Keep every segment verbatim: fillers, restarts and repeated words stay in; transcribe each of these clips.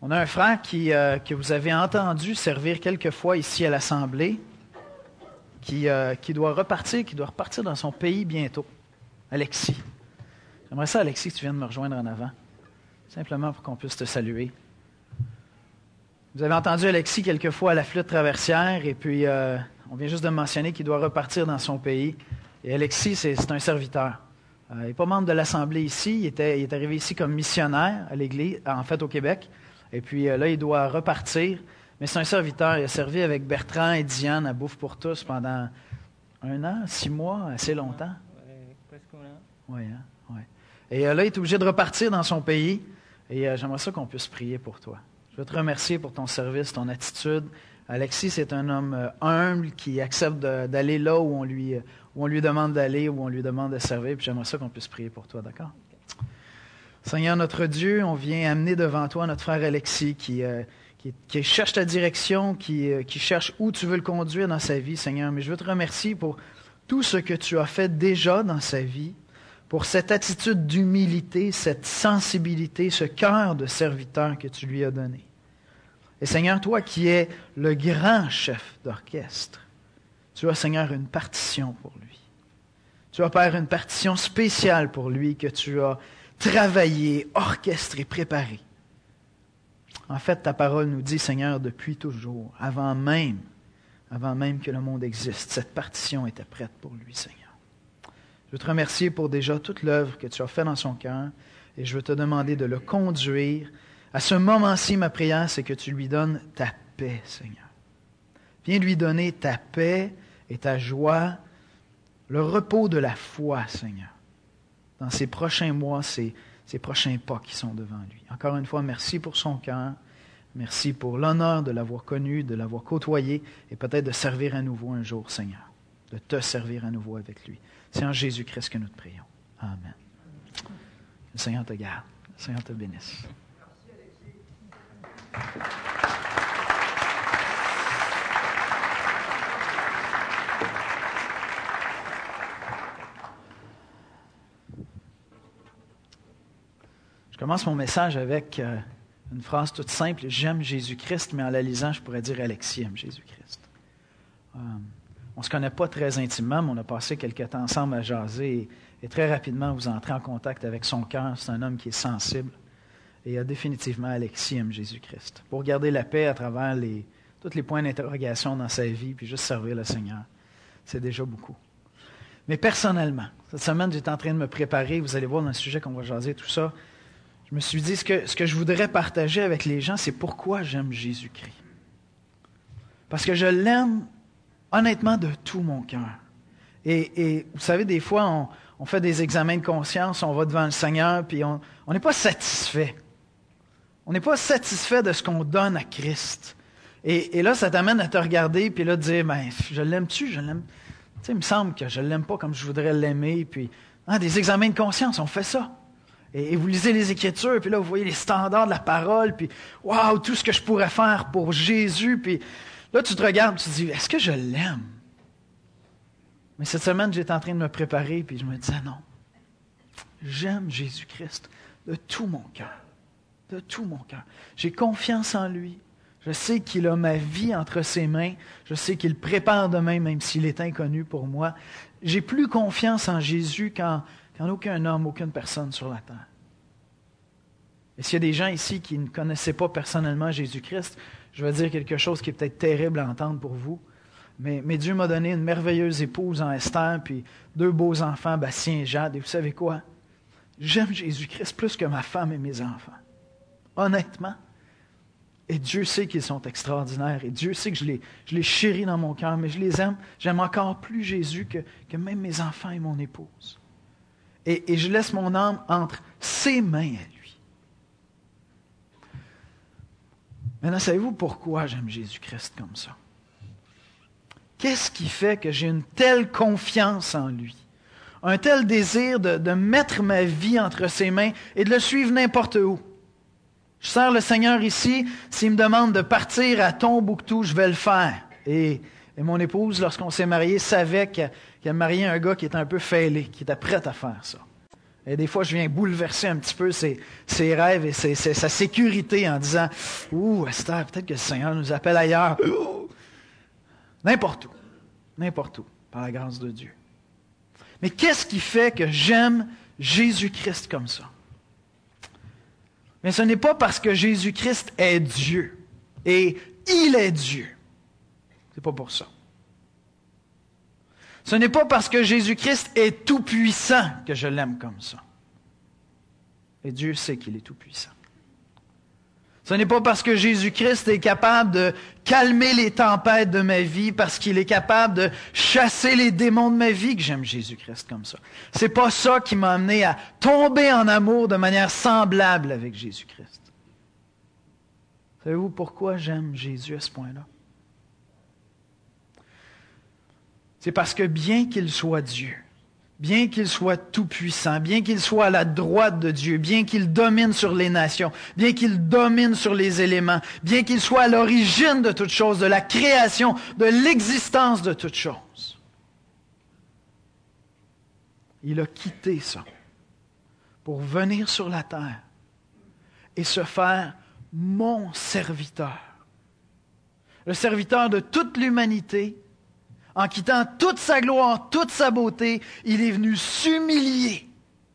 On a un frère qui, euh, que vous avez entendu servir quelques fois ici à l'Assemblée, qui, euh, qui doit repartir, qui doit repartir dans son pays bientôt. Alexis. J'aimerais ça, Alexis, que tu viennes me rejoindre en avant, simplement pour qu'on puisse te saluer. Vous avez entendu Alexis quelques fois à la flûte traversière, et puis euh, on vient juste de mentionner qu'il doit repartir dans son pays. Et Alexis, c'est, c'est un serviteur. Euh, il n'est pas membre de l'Assemblée ici, il, était, il est arrivé ici comme missionnaire à l'Église, en fait au Québec. Et puis euh, là, il doit repartir. Mais c'est un serviteur. Il a servi avec Bertrand et Diane à Bouffe pour tous pendant un an, six mois, assez longtemps. Oui, presque un an. Oui, hein? Ouais. Et euh, là, il est obligé de repartir dans son pays. Et euh, j'aimerais ça qu'on puisse prier pour toi. Je veux te remercier pour ton service, ton attitude. Alexis, c'est un homme euh, humble qui accepte de, d'aller là où on, lui, où on lui demande d'aller, où on lui demande de servir. Puis j'aimerais ça qu'on puisse prier pour toi, d'accord? Seigneur notre Dieu, on vient amener devant toi notre frère Alexis qui, euh, qui, qui cherche ta direction, qui, euh, qui cherche où tu veux le conduire dans sa vie, Seigneur. Mais je veux te remercier pour tout ce que tu as fait déjà dans sa vie, pour cette attitude d'humilité, cette sensibilité, ce cœur de serviteur que tu lui as donné. Et Seigneur, toi qui es le grand chef d'orchestre, tu as, Seigneur, une partition pour lui. Tu as, Père, une partition spéciale pour lui que tu as travaillé, orchestré, préparé. En fait, ta parole nous dit, Seigneur, depuis toujours, avant même, avant même que le monde existe, cette partition était prête pour lui, Seigneur. Je veux te remercier pour déjà toute l'œuvre que tu as faite dans son cœur et je veux te demander de le conduire. À ce moment-ci, ma prière, c'est que tu lui donnes ta paix, Seigneur. Viens lui donner ta paix et ta joie, le repos de la foi, Seigneur. Dans ces prochains mois, ces, ces prochains pas qui sont devant lui. Encore une fois, merci pour son cœur. Merci pour l'honneur de l'avoir connu, de l'avoir côtoyé et peut-être de servir à nouveau un jour, Seigneur. De te servir à nouveau avec lui. C'est en Jésus-Christ que nous te prions. Amen. Le Seigneur te garde. Le Seigneur te bénisse. Merci, Alexis. Je commence mon message avec euh, une phrase toute simple. J'aime Jésus-Christ, mais en la lisant, je pourrais dire Alexis aime Jésus-Christ. Euh, on ne se connaît pas très intimement, mais on a passé quelques temps ensemble à jaser et, et très rapidement, vous entrez en contact avec son cœur. C'est un homme qui est sensible. Et euh, définitivement, Alexis aime Jésus-Christ. Pour garder la paix à travers les, tous les points d'interrogation dans sa vie, puis juste servir le Seigneur, c'est déjà beaucoup. Mais personnellement, cette semaine, j'étais en train de me préparer. Vous allez voir dans le sujet qu'on va jaser, tout ça. Je me suis dit, ce que, ce que je voudrais partager avec les gens, c'est pourquoi j'aime Jésus-Christ. Parce que je l'aime honnêtement de tout mon cœur. Et, et vous savez, des fois, on, on fait des examens de conscience, on va devant le Seigneur, puis on n'est pas satisfait. On n'est pas satisfait de ce qu'on donne à Christ. Et, et là, ça t'amène à te regarder, puis là, de dire, ben, je l'aime-tu, je l'aime. Tu sais, il me semble que je ne l'aime pas comme je voudrais l'aimer. Puis, hein, des examens de conscience, on fait ça. Et vous lisez les Écritures, puis là, vous voyez les standards de la parole, puis waouh, tout ce que je pourrais faire pour Jésus. Puis là, tu te regardes, tu te dis, est-ce que je l'aime? Mais cette semaine, j'étais en train de me préparer, puis je me disais, non, j'aime Jésus-Christ de tout mon cœur, de tout mon cœur. J'ai confiance en lui. Je sais qu'il a ma vie entre ses mains. Je sais qu'il prépare demain, même s'il est inconnu pour moi. J'ai plus confiance en Jésus qu'en... qu'en aucun homme, aucune personne sur la terre. Et s'il y a des gens ici qui ne connaissaient pas personnellement Jésus-Christ, je vais dire quelque chose qui est peut-être terrible à entendre pour vous, mais, mais Dieu m'a donné une merveilleuse épouse en Esther, puis deux beaux enfants, Bastien et Jade, et vous savez quoi? J'aime Jésus-Christ plus que ma femme et mes enfants. Honnêtement. Et Dieu sait qu'ils sont extraordinaires, et Dieu sait que je les, je les chéris dans mon cœur, mais je les aime. J'aime encore plus Jésus que, que même mes enfants et mon épouse. Et, et je laisse mon âme entre ses mains à lui. Maintenant, savez-vous pourquoi j'aime Jésus-Christ comme ça? Qu'est-ce qui fait que j'ai une telle confiance en lui? Un tel désir de, de mettre ma vie entre ses mains et de le suivre n'importe où? Je sers le Seigneur ici. S'il me demande de partir à Tombouctou, je vais le faire. Et, et mon épouse, lorsqu'on s'est mariés, savait qu'elle, qu'elle mariait un gars qui était un peu fêlé, qui était prêt à faire ça. Et des fois, je viens bouleverser un petit peu ses, ses rêves et ses, ses, sa sécurité en disant « Ouh, Esther, peut-être que le Seigneur nous appelle ailleurs. » N'importe où. N'importe où, par la grâce de Dieu. Mais qu'est-ce qui fait que j'aime Jésus-Christ comme ça? Mais ce n'est pas parce que Jésus-Christ est Dieu et il est Dieu. C'est pas pour ça. Ce n'est pas parce que Jésus-Christ est tout-puissant que je l'aime comme ça. Et Dieu sait qu'il est tout-puissant. Ce n'est pas parce que Jésus-Christ est capable de calmer les tempêtes de ma vie, parce qu'il est capable de chasser les démons de ma vie que j'aime Jésus-Christ comme ça. C'est pas ça qui m'a amené à tomber en amour de manière semblable avec Jésus-Christ. Savez-vous pourquoi j'aime Jésus à ce point-là? C'est parce que bien qu'il soit Dieu, bien qu'il soit tout-puissant, bien qu'il soit à la droite de Dieu, bien qu'il domine sur les nations, bien qu'il domine sur les éléments, bien qu'il soit à l'origine de toutes choses, de la création, de l'existence de toutes choses, il a quitté ça pour venir sur la terre et se faire mon serviteur, le serviteur de toute l'humanité. En quittant toute sa gloire, toute sa beauté, il est venu s'humilier.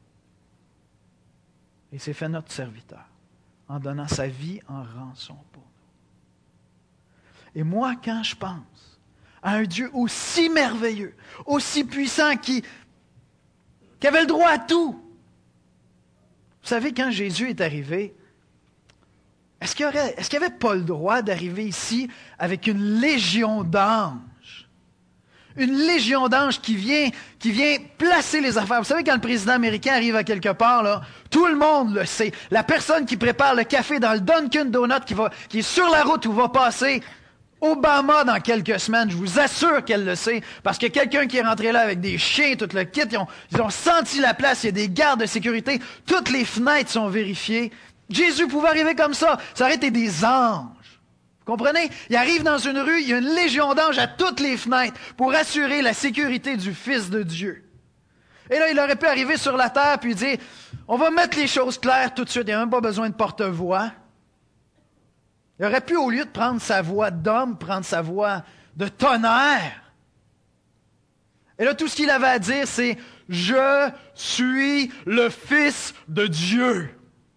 Et s'est fait notre serviteur, en donnant sa vie en rançon pour nous. Et moi, quand je pense à un Dieu aussi merveilleux, aussi puissant, qui, qui avait le droit à tout. Vous savez, quand Jésus est arrivé, est-ce qu'il aurait, est-ce qu'il n'avait pas le droit d'arriver ici avec une légion d'anges? Une légion d'anges qui vient, qui vient placer les affaires. Vous savez, quand le président américain arrive à quelque part, là, tout le monde le sait. La personne qui prépare le café dans le Dunkin' Donut, qui, va, qui est sur la route où va passer Obama dans quelques semaines, je vous assure qu'elle le sait, parce que quelqu'un qui est rentré là avec des chiens, tout le kit, ils ont, ils ont senti la place, il y a des gardes de sécurité, toutes les fenêtres sont vérifiées. Jésus pouvait arriver comme ça. Ça aurait été des anges. Vous comprenez? Il arrive dans une rue, il y a une légion d'anges à toutes les fenêtres pour assurer la sécurité du Fils de Dieu. Et là, il aurait pu arriver sur la terre puis dire, on va mettre les choses claires tout de suite, il n'y a même pas besoin de porte-voix. Il aurait pu, au lieu de prendre sa voix d'homme, prendre sa voix de tonnerre. Et là, tout ce qu'il avait à dire, c'est « Je suis le Fils de Dieu.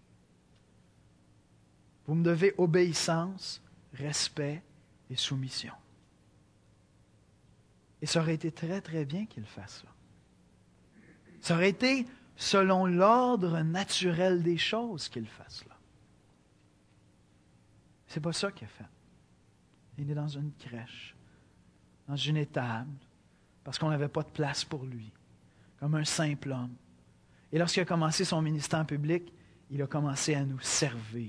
Vous me devez obéissance, respect et soumission. » Et ça aurait été très, très bien qu'il fasse ça. Ça aurait été selon l'ordre naturel des choses qu'il fasse là. C'est pas ça qu'il a fait. Il est dans une crèche, dans une étable, parce qu'on n'avait pas de place pour lui, comme un simple homme. Et lorsqu'il a commencé son ministère public, il a commencé à nous servir.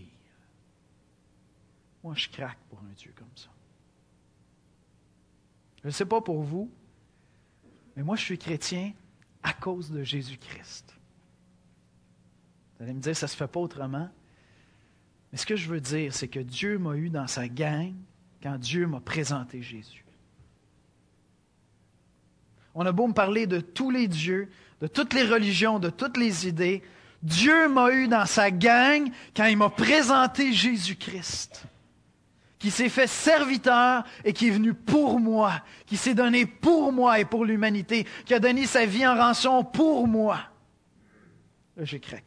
Moi, je craque pour un Dieu comme ça. Je ne sais pas pour vous, mais moi, je suis chrétien à cause de Jésus-Christ. Vous allez me dire, ça ne se fait pas autrement. Mais ce que je veux dire, c'est que Dieu m'a eu dans sa gang quand Dieu m'a présenté Jésus. On a beau me parler de tous les dieux, de toutes les religions, de toutes les idées. Dieu m'a eu dans sa gang quand il m'a présenté Jésus-Christ, qui s'est fait serviteur et qui est venu pour moi, qui s'est donné pour moi et pour l'humanité, qui a donné sa vie en rançon pour moi. Là, j'ai craqué.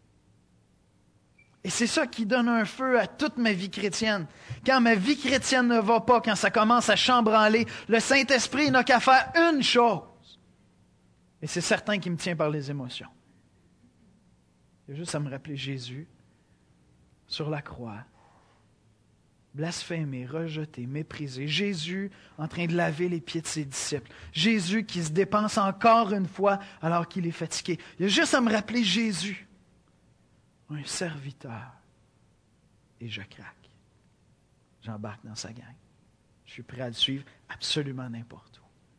Et c'est ça qui donne un feu à toute ma vie chrétienne. Quand ma vie chrétienne ne va pas, quand ça commence à chambranler, le Saint-Esprit n'a qu'à faire une chose. Et c'est certain qu'il me tient par les émotions. Il y a juste à me rappeler Jésus sur la croix, blasphémé, rejeté, méprisé. Jésus en train de laver les pieds de ses disciples. Jésus qui se dépense encore une fois alors qu'il est fatigué. Il y a juste à me rappeler Jésus, un serviteur, et je craque. J'embarque dans sa gang. Je suis prêt à le suivre absolument n'importe où.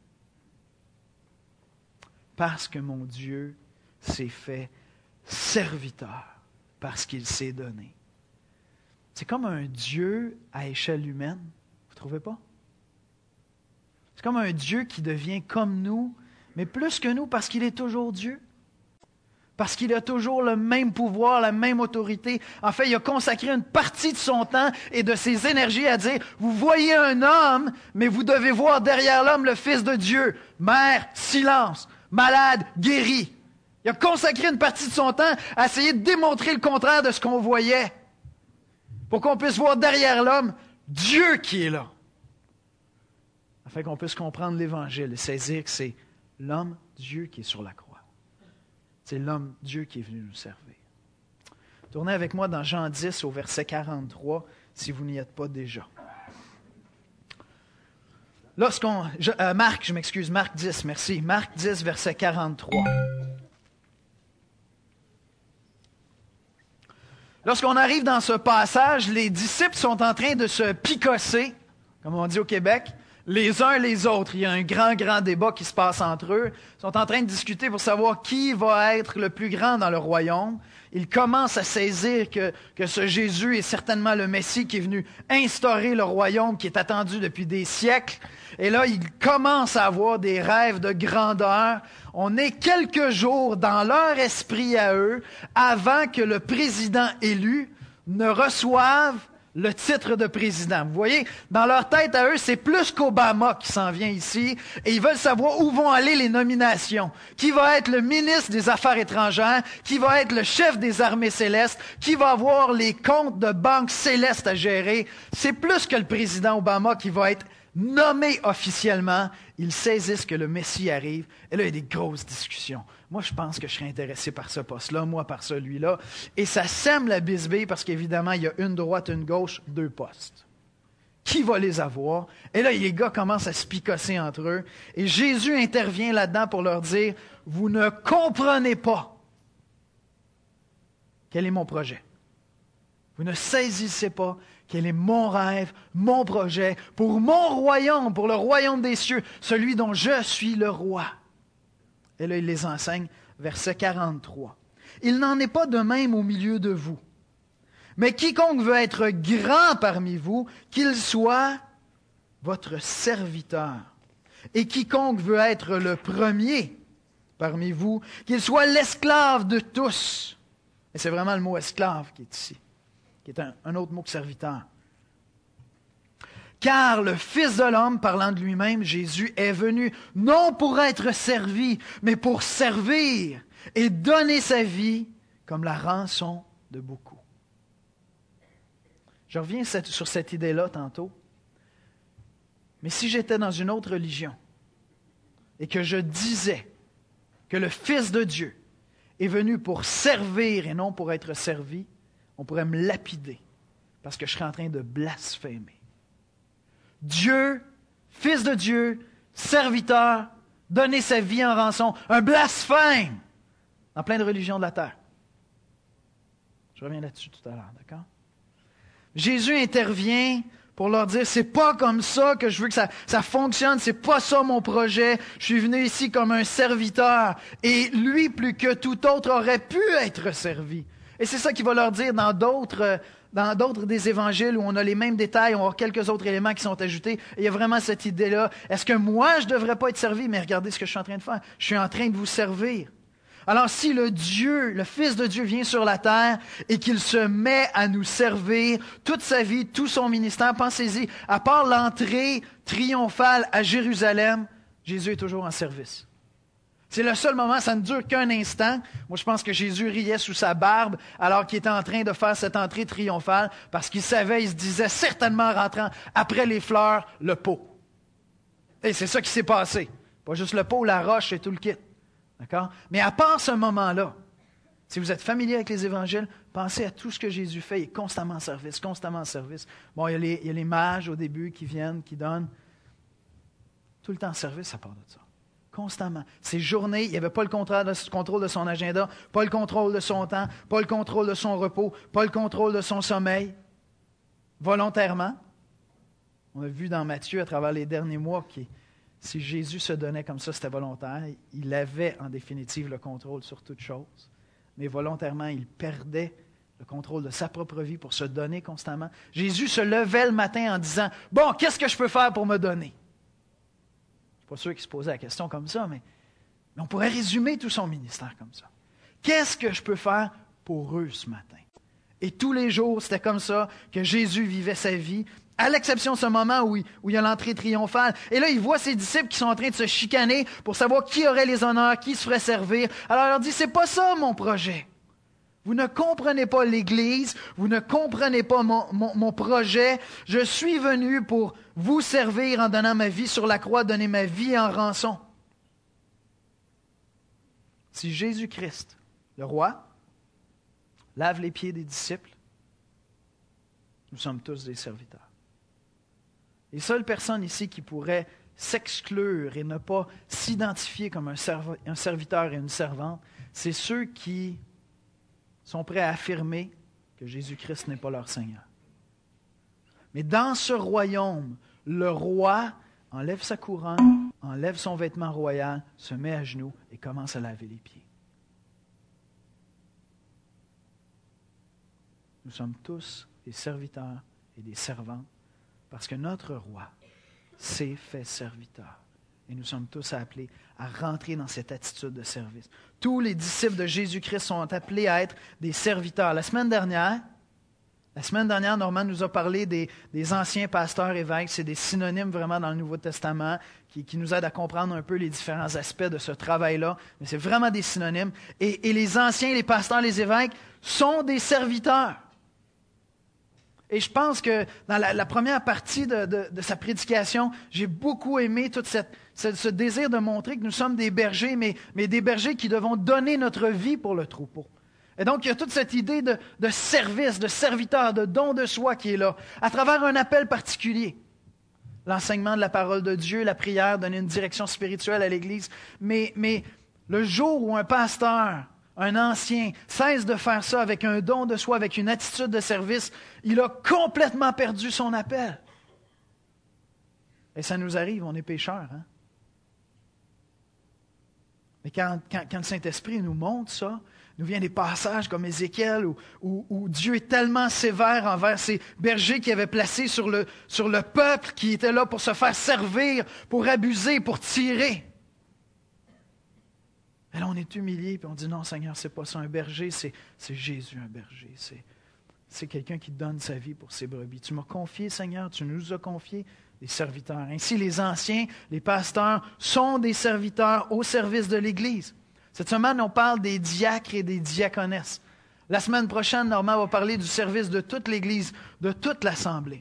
Parce que mon Dieu s'est fait serviteur, parce qu'il s'est donné. C'est comme un Dieu à échelle humaine, vous ne trouvez pas? C'est comme un Dieu qui devient comme nous, mais plus que nous parce qu'il est toujours Dieu. Parce qu'il a toujours le même pouvoir, la même autorité. En fait, il a consacré une partie de son temps et de ses énergies à dire, vous voyez un homme, mais vous devez voir derrière l'homme le Fils de Dieu. Mère, silence. Malade, guéri. Il a consacré une partie de son temps à essayer de démontrer le contraire de ce qu'on voyait. Pour qu'on puisse voir derrière l'homme Dieu qui est là. Afin qu'on puisse comprendre l'Évangile et saisir que c'est l'homme Dieu qui est sur la croix. C'est l'homme Dieu qui est venu nous servir. Tournez avec moi dans Jean dix au verset quarante-trois, si vous n'y êtes pas déjà. Lorsqu'on, je, euh, Marc, je m'excuse, Marc dix, merci. Marc dix, verset quarante-trois. Lorsqu'on arrive dans ce passage, les disciples sont en train de se picosser, comme on dit au Québec, les uns les autres. Il y a un grand, grand débat qui se passe entre eux. Ils sont en train de discuter pour savoir qui va être le plus grand dans le royaume. Ils commencent à saisir que, que ce Jésus est certainement le Messie qui est venu instaurer le royaume qui est attendu depuis des siècles. Et là, ils commencent à avoir des rêves de grandeur. On est quelques jours dans leur esprit à eux avant que le président élu ne reçoive le titre de président. Vous voyez, dans leur tête à eux, c'est plus qu'Obama qui s'en vient ici, et ils veulent savoir où vont aller les nominations. Qui va être le ministre des Affaires étrangères, qui va être le chef des armées célestes, qui va avoir les comptes de banque célestes à gérer. C'est plus que le président Obama qui va être nommé officiellement. Ils saisissent que le Messie arrive, et là, il y a des grosses discussions. Moi, je pense que je serais intéressé par ce poste-là, moi par celui-là. Et ça sème la bisbille parce qu'évidemment, il y a une droite, une gauche, deux postes. Qui va les avoir? Et là, les gars commencent à se picosser entre eux. Et Jésus intervient là-dedans pour leur dire, « Vous ne comprenez pas quel est mon projet. Vous ne saisissez pas quel est mon rêve, mon projet, pour mon royaume, pour le royaume des cieux, celui dont je suis le roi. » Et là, il les enseigne, verset quarante-trois. « Il n'en est pas de même au milieu de vous. Mais quiconque veut être grand parmi vous, qu'il soit votre serviteur. Et quiconque veut être le premier parmi vous, qu'il soit l'esclave de tous. » Et c'est vraiment le mot « esclave » qui est ici, qui est un, un autre mot que « serviteur ». Car le Fils de l'homme, parlant de lui-même, Jésus, est venu non pour être servi, mais pour servir et donner sa vie comme la rançon de beaucoup. Je reviens sur cette idée-là tantôt. Mais si j'étais dans une autre religion et que je disais que le Fils de Dieu est venu pour servir et non pour être servi, on pourrait me lapider parce que je serais en train de blasphémer. Dieu, Fils de Dieu, serviteur, donner sa vie en rançon, un blasphème dans plein de religions de la terre. Je reviens là-dessus tout à l'heure, d'accord? Jésus intervient pour leur dire, c'est pas comme ça que je veux que ça, ça fonctionne, c'est pas ça mon projet, je suis venu ici comme un serviteur, et lui, plus que tout autre, aurait pu être servi. Et c'est ça qu'il va leur dire dans d'autres... Dans d'autres des évangiles où on a les mêmes détails, on va avoir quelques autres éléments qui sont ajoutés. Et il y a vraiment cette idée-là. Est-ce que moi, je ne devrais pas être servi? Mais regardez ce que je suis en train de faire. Je suis en train de vous servir. Alors si le Dieu, le Fils de Dieu vient sur la terre et qu'il se met à nous servir toute sa vie, tout son ministère, pensez-y, à part l'entrée triomphale à Jérusalem, Jésus est toujours en service. C'est le seul moment, ça ne dure qu'un instant. Moi, je pense que Jésus riait sous sa barbe alors qu'il était en train de faire cette entrée triomphale parce qu'il savait, il se disait certainement en rentrant après les fleurs, le pot. Et c'est ça qui s'est passé. Pas juste le pot, la roche et tout le kit. D'accord? Mais à part ce moment-là, si vous êtes familier avec les évangiles, pensez à tout ce que Jésus fait. Il est constamment en service, constamment en service. Bon, il y a les, il y a les mages au début qui viennent, qui donnent. Tout le temps en service à part de ça. Constamment. Ces journées, il n'y avait pas le contrôle de, contrôle de son agenda, pas le contrôle de son temps, pas le contrôle de son repos, pas le contrôle de son sommeil. Volontairement. On a vu dans Matthieu, à travers les derniers mois, que si Jésus se donnait comme ça, c'était volontaire. Il avait en définitive le contrôle sur toute chose. Mais volontairement, il perdait le contrôle de sa propre vie pour se donner constamment. Jésus se levait le matin en disant « Bon, qu'est-ce que je peux faire pour me donner? » Je ne suis pas sûr qu'il se posait la question comme ça, mais, mais on pourrait résumer tout son ministère comme ça. Qu'est-ce que je peux faire pour eux ce matin? Et tous les jours, c'était comme ça que Jésus vivait sa vie, à l'exception de ce moment où il, où il y a l'entrée triomphale. Et là, il voit ses disciples qui sont en train de se chicaner pour savoir qui aurait les honneurs, qui se ferait servir. Alors il leur dit, c'est pas ça mon projet. Vous ne comprenez pas l'Église, vous ne comprenez pas mon, mon, mon projet. Je suis venu pour vous servir en donnant ma vie sur la croix, donner ma vie en rançon. Si Jésus-Christ, le roi, lave les pieds des disciples, nous sommes tous des serviteurs. Les seules personnes ici qui pourraient s'exclure et ne pas s'identifier comme un, serv- un serviteur et une servante, c'est ceux qui sont prêts à affirmer que Jésus-Christ n'est pas leur Seigneur. Mais dans ce royaume, le roi enlève sa couronne, enlève son vêtement royal, se met à genoux et commence à laver les pieds. Nous sommes tous des serviteurs et des servantes parce que notre roi s'est fait serviteur. Et nous sommes tous appelés à rentrer dans cette attitude de service. Tous les disciples de Jésus-Christ sont appelés à être des serviteurs. La semaine dernière, la semaine dernière, Normand nous a parlé des, des anciens pasteurs évêques. C'est des synonymes vraiment dans le Nouveau Testament qui, qui nous aident à comprendre un peu les différents aspects de ce travail-là. Mais c'est vraiment des synonymes. Et, et les anciens, les pasteurs, les évêques sont des serviteurs. Et je pense que dans la, la première partie de, de, de sa prédication, j'ai beaucoup aimé tout cette, ce, ce désir de montrer que nous sommes des bergers, mais, mais des bergers qui devons donner notre vie pour le troupeau. Et donc, il y a toute cette idée de, de service, de serviteur, de don de soi qui est là, à travers un appel particulier. L'enseignement de la parole de Dieu, la prière, donner une direction spirituelle à l'Église. Mais, mais le jour où un pasteur, un ancien, cesse de faire ça avec un don de soi, avec une attitude de service, il a complètement perdu son appel. Et ça nous arrive, on est pécheurs. Hein? Mais quand, quand, quand le Saint-Esprit nous montre ça, nous vient des passages comme Ézéchiel où, où, où Dieu est tellement sévère envers ces bergers qu'il avait placés sur le, sur le peuple qui était là pour se faire servir, pour abuser, pour tirer. Et là, on est humilié, puis on dit, non, Seigneur, c'est pas ça. Un berger, c'est, c'est Jésus, un berger. C'est, c'est quelqu'un qui donne sa vie pour ses brebis. Tu m'as confié, Seigneur, tu nous as confié des serviteurs. Ainsi, les anciens, les pasteurs, sont des serviteurs au service de l'Église. Cette semaine, on parle des diacres et des diaconesses. La semaine prochaine, Normand va parler du service de toute l'Église, de toute l'Assemblée.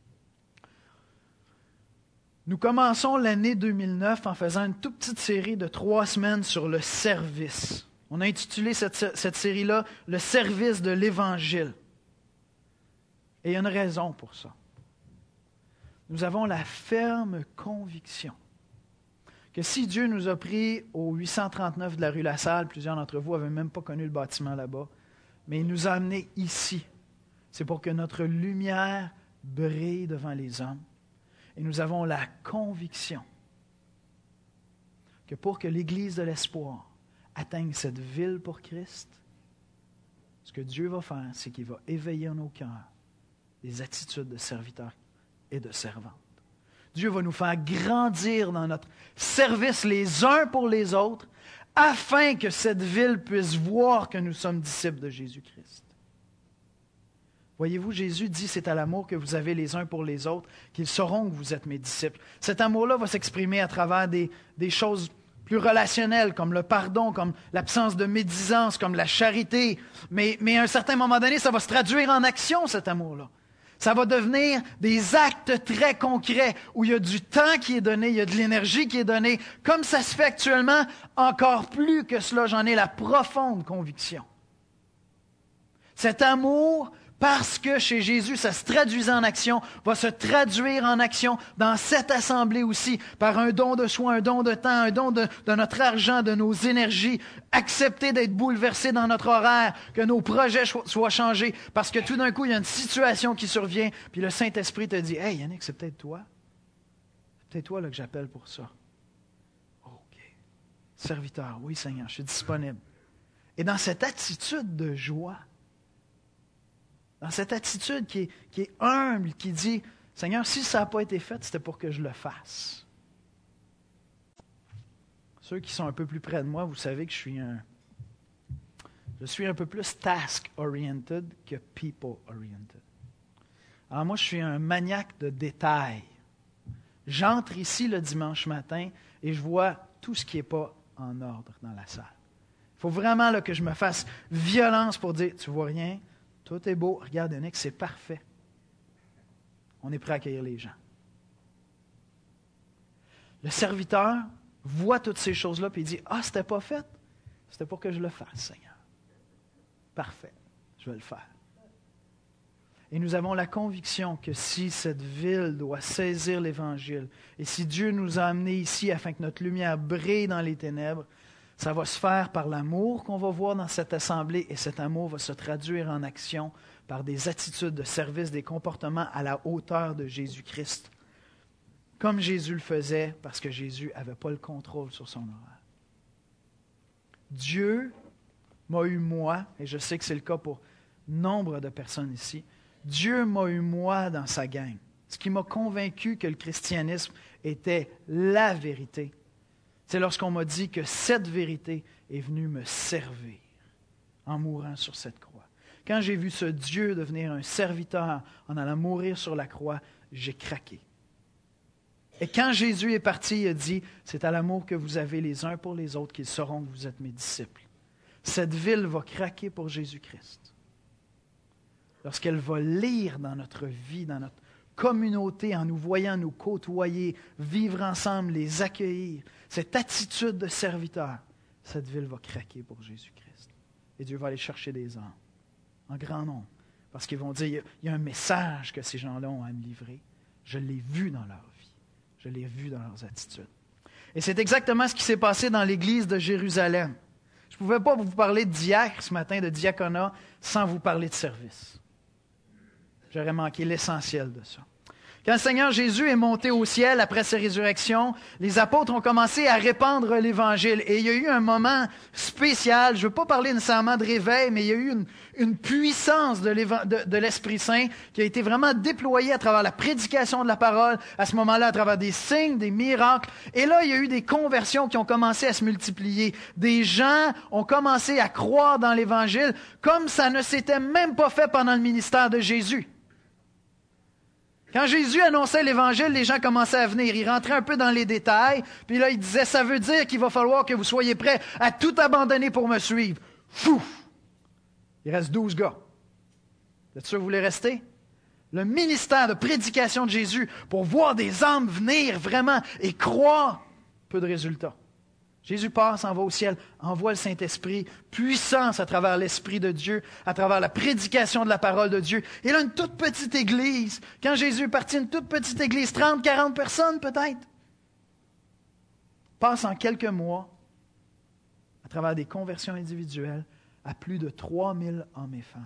Nous commençons l'année deux mille neuf en faisant une toute petite série de trois semaines sur le service. On a intitulé cette, cette série-là « Le service de l'Évangile ». Et il y a une raison pour ça. Nous avons la ferme conviction que si Dieu nous a pris au huit cent trente-neuf de la rue La Salle, plusieurs d'entre vous n'avaient même pas connu le bâtiment là-bas, mais il nous a amenés ici. C'est pour que notre lumière brille devant les hommes. Et nous avons la conviction que pour que l'Église de l'Espoir atteigne cette ville pour Christ, ce que Dieu va faire, c'est qu'il va éveiller en nos cœurs des attitudes de serviteurs et de servantes. Dieu va nous faire grandir dans notre service les uns pour les autres, afin que cette ville puisse voir que nous sommes disciples de Jésus-Christ. Voyez-vous, Jésus dit, c'est à l'amour que vous avez les uns pour les autres qu'ils sauront que vous êtes mes disciples. Cet amour-là va s'exprimer à travers des, des choses plus relationnelles, comme le pardon, comme l'absence de médisance, comme la charité. Mais, mais à un certain moment donné, ça va se traduire en action, cet amour-là. Ça va devenir des actes très concrets où il y a du temps qui est donné, il y a de l'énergie qui est donnée. Comme ça se fait actuellement, encore plus que cela, j'en ai la profonde conviction. Cet amour, parce que chez Jésus, ça se traduisait en action, va se traduire en action dans cette assemblée aussi, par un don de soi, un don de temps, un don de, de notre argent, de nos énergies, accepter d'être bouleversés dans notre horaire, que nos projets soient changés, parce que tout d'un coup, il y a une situation qui survient, puis le Saint-Esprit te dit « Hey, Yannick, c'est peut-être toi. C'est peut-être toi là, que j'appelle pour ça. » OK. Serviteur, oui Seigneur, je suis disponible. Et dans cette attitude de joie, dans cette attitude qui est, qui est humble, qui dit, Seigneur, si ça n'a pas été fait, c'était pour que je le fasse. Ceux qui sont un peu plus près de moi, vous savez que je suis un, Je suis un peu plus task-oriented que people-oriented. Alors moi, je suis un maniaque de détails. J'entre ici le dimanche matin et je vois tout ce qui n'est pas en ordre dans la salle. Il faut vraiment là, que je me fasse violence pour dire, tu vois rien, tout est beau, regarde Nick, c'est parfait. On est prêt à accueillir les gens. Le serviteur voit toutes ces choses-là et il dit, ah, c'était pas fait, c'était pour que je le fasse, Seigneur. Parfait, je vais le faire. Et nous avons la conviction que si cette ville doit saisir l'Évangile, et si Dieu nous a amenés ici afin que notre lumière brille dans les ténèbres, ça va se faire par l'amour qu'on va voir dans cette assemblée, et cet amour va se traduire en action par des attitudes de service, des comportements à la hauteur de Jésus-Christ, comme Jésus le faisait, parce que Jésus n'avait pas le contrôle sur son horaire. Dieu m'a eu moi, et je sais que c'est le cas pour nombre de personnes ici, Dieu m'a eu moi dans sa gang. Ce qui m'a convaincu que le christianisme était la vérité, c'est lorsqu'on m'a dit que cette vérité est venue me servir en mourant sur cette croix. Quand j'ai vu ce Dieu devenir un serviteur en allant mourir sur la croix, j'ai craqué. Et quand Jésus est parti, il a dit, c'est à l'amour que vous avez les uns pour les autres qu'ils sauront que vous êtes mes disciples. Cette ville va craquer pour Jésus-Christ. Lorsqu'elle va lire dans notre vie, dans notre communauté, en nous voyant nous côtoyer, vivre ensemble, les accueillir, cette attitude de serviteur, cette ville va craquer pour Jésus-Christ. Et Dieu va aller chercher des âmes, en grand nombre, parce qu'ils vont dire, il y a un message que ces gens-là ont à me livrer. Je l'ai vu dans leur vie, je l'ai vu dans leurs attitudes. Et c'est exactement ce qui s'est passé dans l'église de Jérusalem. Je ne pouvais pas vous parler de diacre ce matin, de diaconat, sans vous parler de service. J'aurais manqué l'essentiel de ça. Quand le Seigneur Jésus est monté au ciel après sa résurrection, les apôtres ont commencé à répandre l'Évangile. Et il y a eu un moment spécial, je ne veux pas parler nécessairement de réveil, mais il y a eu une, une puissance de, de, de l'Esprit Saint qui a été vraiment déployée à travers la prédication de la parole, à ce moment-là, à travers des signes, des miracles. Et là, il y a eu des conversions qui ont commencé à se multiplier. Des gens ont commencé à croire dans l'Évangile comme ça ne s'était même pas fait pendant le ministère de Jésus. Quand Jésus annonçait l'Évangile, les gens commençaient à venir. Ils rentraient un peu dans les détails. Puis là, il disait, ça veut dire qu'il va falloir que vous soyez prêts à tout abandonner pour me suivre. Fou! Il reste douze gars. Vous êtes sûr que vous voulez rester? Le ministère de prédication de Jésus pour voir des âmes venir vraiment et croire, peu de résultats. Jésus part, s'en va au ciel, envoie le Saint-Esprit, puissance à travers l'Esprit de Dieu, à travers la prédication de la parole de Dieu. Et là, une toute petite église. Quand Jésus est parti, une toute petite église, trente, quarante personnes peut-être, passe en quelques mois, à travers des conversions individuelles, à plus de trois mille hommes et femmes.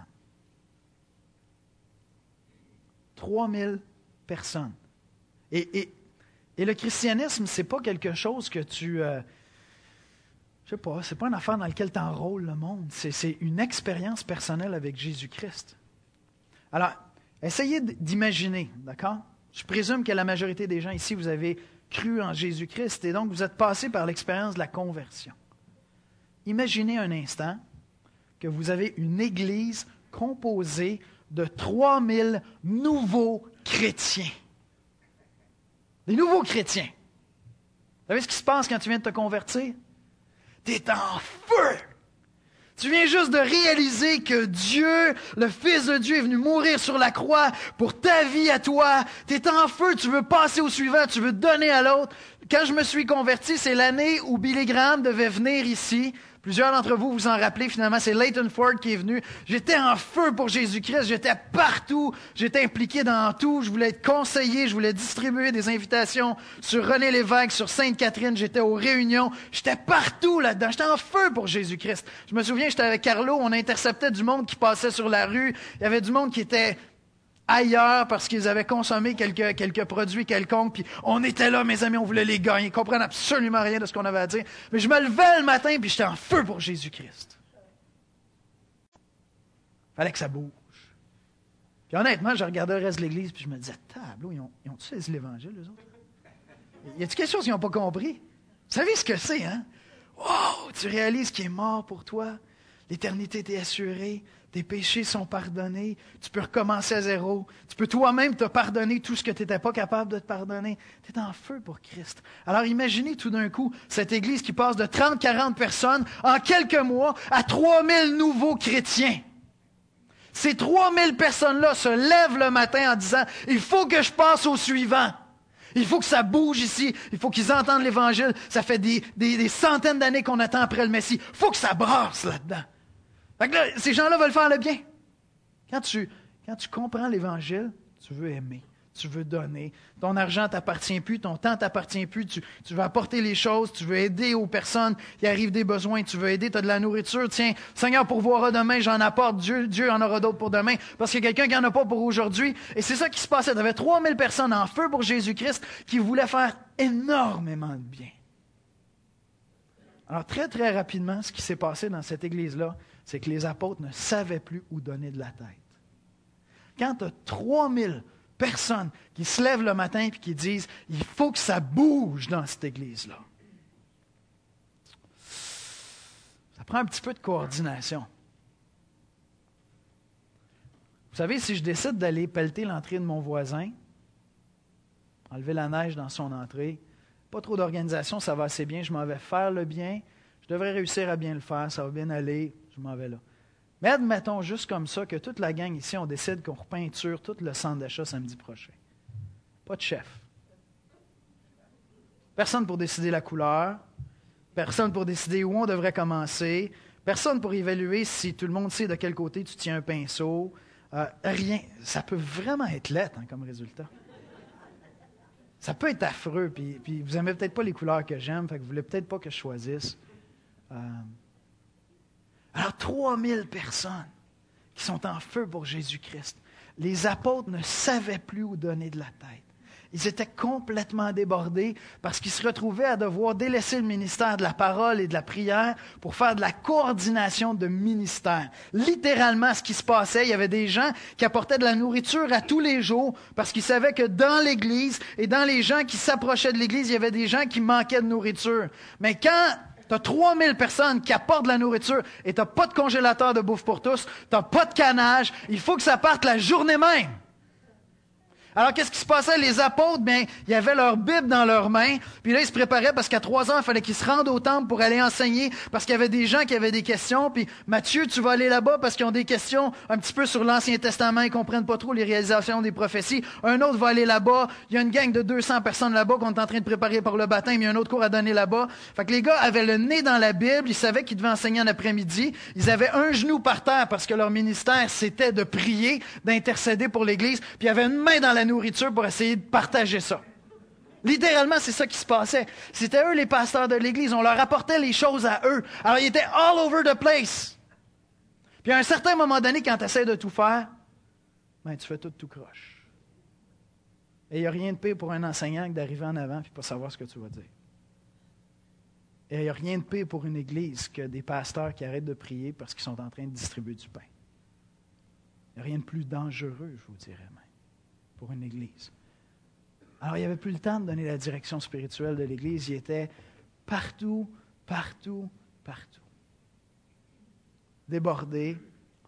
trois mille personnes. Et, et, et le christianisme, ce n'est pas quelque chose que tu... Euh, Je sais pas, c'est pas une affaire dans laquelle tu enrôles le monde. C'est, c'est une expérience personnelle avec Jésus-Christ. Alors, essayez d'imaginer, d'accord? Je présume que la majorité des gens ici, vous avez cru en Jésus-Christ et donc vous êtes passés par l'expérience de la conversion. Imaginez un instant que vous avez une église composée de trois mille nouveaux chrétiens. Des nouveaux chrétiens. Vous savez ce qui se passe quand tu viens de te convertir? Tu es en feu! Tu viens juste de réaliser que Dieu, le Fils de Dieu, est venu mourir sur la croix pour ta vie à toi. Tu es en feu, tu veux passer au suivant, tu veux donner à l'autre. Quand je me suis converti, c'est l'année où Billy Graham devait venir ici. Plusieurs d'entre vous vous en rappelez, finalement, c'est Leighton Ford qui est venu. J'étais en feu pour Jésus-Christ, j'étais partout, j'étais impliqué dans tout, je voulais être conseiller, je voulais distribuer des invitations sur René Lévesque, sur Sainte-Catherine, j'étais aux réunions, j'étais partout là-dedans, j'étais en feu pour Jésus-Christ. Je me souviens, j'étais avec Carlo, on interceptait du monde qui passait sur la rue, il y avait du monde qui était ailleurs parce qu'ils avaient consommé quelques, quelques produits quelconques, puis on était là, mes amis, on voulait les gagner, ils ne comprennent absolument rien de ce qu'on avait à dire. Mais je me levais le matin, puis j'étais en feu pour Jésus-Christ. Il fallait que ça bouge. Puis honnêtement, je regardais le reste de l'Église, puis je me disais, tableau, ils ont, ils ont-tu saisi l'Évangile, eux autres? Y a-t-il quelque chose qu'ils n'ont pas compris? Vous savez ce que c'est, hein? Wow! Tu réalises qu'il est mort pour toi. L'éternité t'est assurée. Tes péchés sont pardonnés. Tu peux recommencer à zéro. Tu peux toi-même te pardonner tout ce que tu n'étais pas capable de te pardonner. Tu es en feu pour Christ. Alors imaginez tout d'un coup cette Église qui passe de trente à quarante personnes en quelques mois à trois mille nouveaux chrétiens. Ces trois mille personnes-là se lèvent le matin en disant « Il faut que je passe au suivant. Il faut que ça bouge ici. Il faut qu'ils entendent l'Évangile. Ça fait des, des, des centaines d'années qu'on attend après le Messie. Il faut que ça brasse là-dedans. » Fait que là, ces gens-là veulent faire le bien. Quand tu, quand tu comprends l'Évangile, tu veux aimer, tu veux donner. Ton argent ne t'appartient plus, ton temps ne t'appartient plus. Tu, tu veux apporter les choses, tu veux aider aux personnes qui arrivent des besoins, tu veux aider, tu as de la nourriture. Tiens, Seigneur, pourvoira demain, j'en apporte. Dieu, Dieu en aura d'autres pour demain. Parce qu'il y a quelqu'un qui n'en a pas pour aujourd'hui. Et c'est ça qui se passait. Il y avait trois mille personnes en feu pour Jésus-Christ qui voulaient faire énormément de bien. Alors, très, très rapidement, ce qui s'est passé dans cette église-là, c'est que les apôtres ne savaient plus où donner de la tête. Quand tu as trois mille personnes qui se lèvent le matin et qui disent « Il faut que ça bouge dans cette église-là », ça prend un petit peu de coordination. Vous savez, si je décide d'aller pelleter l'entrée de mon voisin, enlever la neige dans son entrée, pas trop d'organisation, ça va assez bien, je m'en vais faire le bien, je devrais réussir à bien le faire, ça va bien aller, je m'en vais là. Mais admettons juste comme ça que toute la gang ici, on décide qu'on repeinture tout le centre d'achat samedi prochain. Pas de chef. Personne pour décider la couleur, personne pour décider où on devrait commencer, personne pour évaluer si tout le monde sait de quel côté tu tiens un pinceau. Euh, rien. Ça peut vraiment être laid hein, comme résultat. Ça peut être affreux, puis, puis vous n'aimez peut-être pas les couleurs que j'aime, fait que vous ne voulez peut-être pas que je choisisse. Euh... Alors, trois mille personnes qui sont en feu pour Jésus-Christ. Les apôtres ne savaient plus où donner de la tête. Ils étaient complètement débordés parce qu'ils se retrouvaient à devoir délaisser le ministère de la parole et de la prière pour faire de la coordination de ministère. Littéralement, ce qui se passait, il y avait des gens qui apportaient de la nourriture à tous les jours parce qu'ils savaient que dans l'Église et dans les gens qui s'approchaient de l'Église, il y avait des gens qui manquaient de nourriture. Mais quand tu as trois mille personnes qui apportent de la nourriture et tu n'as pas de congélateur de bouffe pour tous, tu n'as pas de canage, il faut que ça parte la journée même. Alors, qu'est-ce qui se passait? Les apôtres, bien, ils avaient leur Bible dans leurs mains, puis là, ils se préparaient parce qu'à trois ans, il fallait qu'ils se rendent au temple pour aller enseigner, parce qu'il y avait des gens qui avaient des questions, puis Matthieu, tu vas aller là-bas parce qu'ils ont des questions un petit peu sur l'Ancien Testament, ils comprennent pas trop les réalisations des prophéties. Un autre va aller là-bas, il y a une gang de deux cents personnes là-bas qu'on est en train de préparer pour le baptême, il y a un autre cours à donner là-bas. Fait que les gars avaient le nez dans la Bible, ils savaient qu'ils devaient enseigner en après-midi, ils avaient un genou par terre parce que leur ministère, c'était de prier, d'intercéder pour l'Église, puis il y avait une main dans la nourriture pour essayer de partager ça. Littéralement, c'est ça qui se passait. C'était eux les pasteurs de l'Église. On leur apportait les choses à eux. Alors, ils étaient all over the place. Puis à un certain moment donné, quand tu essaies de tout faire, ben, tu fais tout tout croche. Et il n'y a rien de pire pour un enseignant que d'arriver en avant et de ne pas savoir ce que tu vas dire. Et il n'y a rien de pire pour une Église que des pasteurs qui arrêtent de prier parce qu'ils sont en train de distribuer du pain. Il n'y a rien de plus dangereux, je vous dirais même, pour une Église. Alors, il n'y avait plus le temps de donner la direction spirituelle de l'Église. Il était partout, partout, partout. Débordés.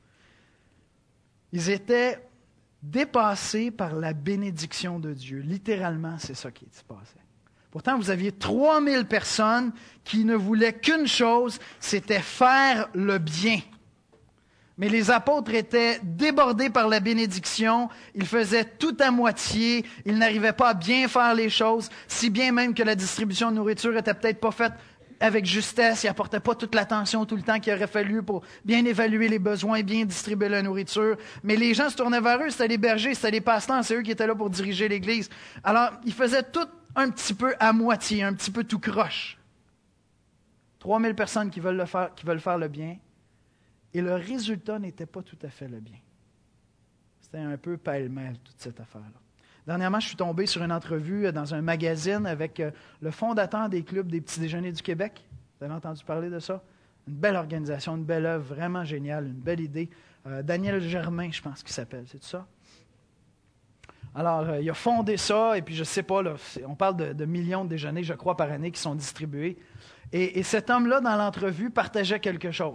Ils étaient dépassés par la bénédiction de Dieu. Littéralement, c'est ça qui se passait. Pourtant, vous aviez trois mille personnes qui ne voulaient qu'une chose, c'était faire le bien. Mais les apôtres étaient débordés par la bénédiction, ils faisaient tout à moitié, ils n'arrivaient pas à bien faire les choses, si bien même que la distribution de nourriture n'était peut-être pas faite avec justesse, ils n'apportaient pas toute l'attention tout le temps qu'il aurait fallu pour bien évaluer les besoins, bien distribuer la nourriture. Mais les gens se tournaient vers eux, c'était les bergers, c'était les pasteurs, c'est eux qui étaient là pour diriger l'Église. Alors, ils faisaient tout un petit peu à moitié, un petit peu tout croche. trois mille personnes qui veulent, le faire, qui veulent faire le bien. Et le résultat n'était pas tout à fait le bien. C'était un peu pêle-mêle, toute cette affaire-là. Dernièrement, je suis tombé sur une entrevue dans un magazine avec le fondateur des clubs des petits déjeuners du Québec. Vous avez entendu parler de ça? Une belle organisation, une belle œuvre, vraiment géniale, une belle idée. Euh, Daniel Germain, je pense qu'il s'appelle, c'est ça? Alors, euh, il a fondé ça, et puis je ne sais pas, là, on parle de, de millions de déjeuners, je crois, par année qui sont distribués. Et, et cet homme-là, dans l'entrevue, partageait quelque chose.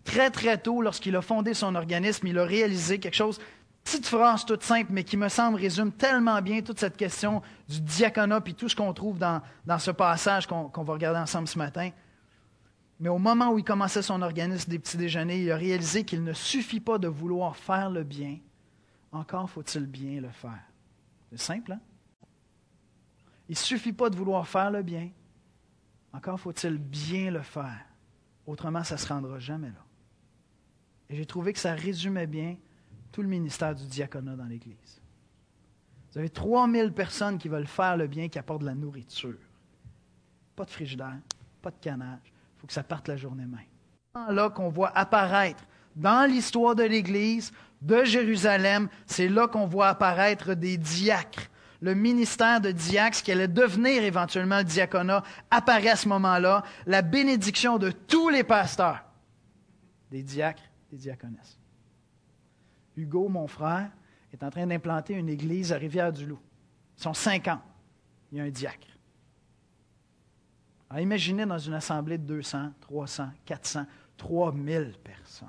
Très, très tôt, lorsqu'il a fondé son organisme, il a réalisé quelque chose, petite phrase toute simple, mais qui me semble résume tellement bien toute cette question du diaconat puis tout ce qu'on trouve dans, dans ce passage qu'on, qu'on va regarder ensemble ce matin. Mais au moment où il commençait son organisme des petits déjeuners, il a réalisé qu'il ne suffit pas de vouloir faire le bien, encore faut-il bien le faire. C'est simple, hein? Il ne suffit pas de vouloir faire le bien, encore faut-il bien le faire. Autrement, ça ne se rendra jamais là. Et j'ai trouvé que ça résumait bien tout le ministère du diaconat dans l'Église. Vous avez trois mille personnes qui veulent faire le bien, qui apportent de la nourriture. Pas de frigidaire, pas de canage. Il faut que ça parte la journée même. Là qu'on voit apparaître dans l'histoire de l'Église de Jérusalem, c'est là qu'on voit apparaître des diacres. Le ministère de diacre, ce qui allait devenir éventuellement le diaconat, apparaît à ce moment-là. La bénédiction de tous les pasteurs, des diacres, des diaconesses. Hugo, mon frère, est en train d'implanter une église à Rivière-du-Loup. Ils sont cinquante. Il y a un diacre. Alors imaginez dans une assemblée de deux cents, trois cents, quatre cents, trois mille personnes.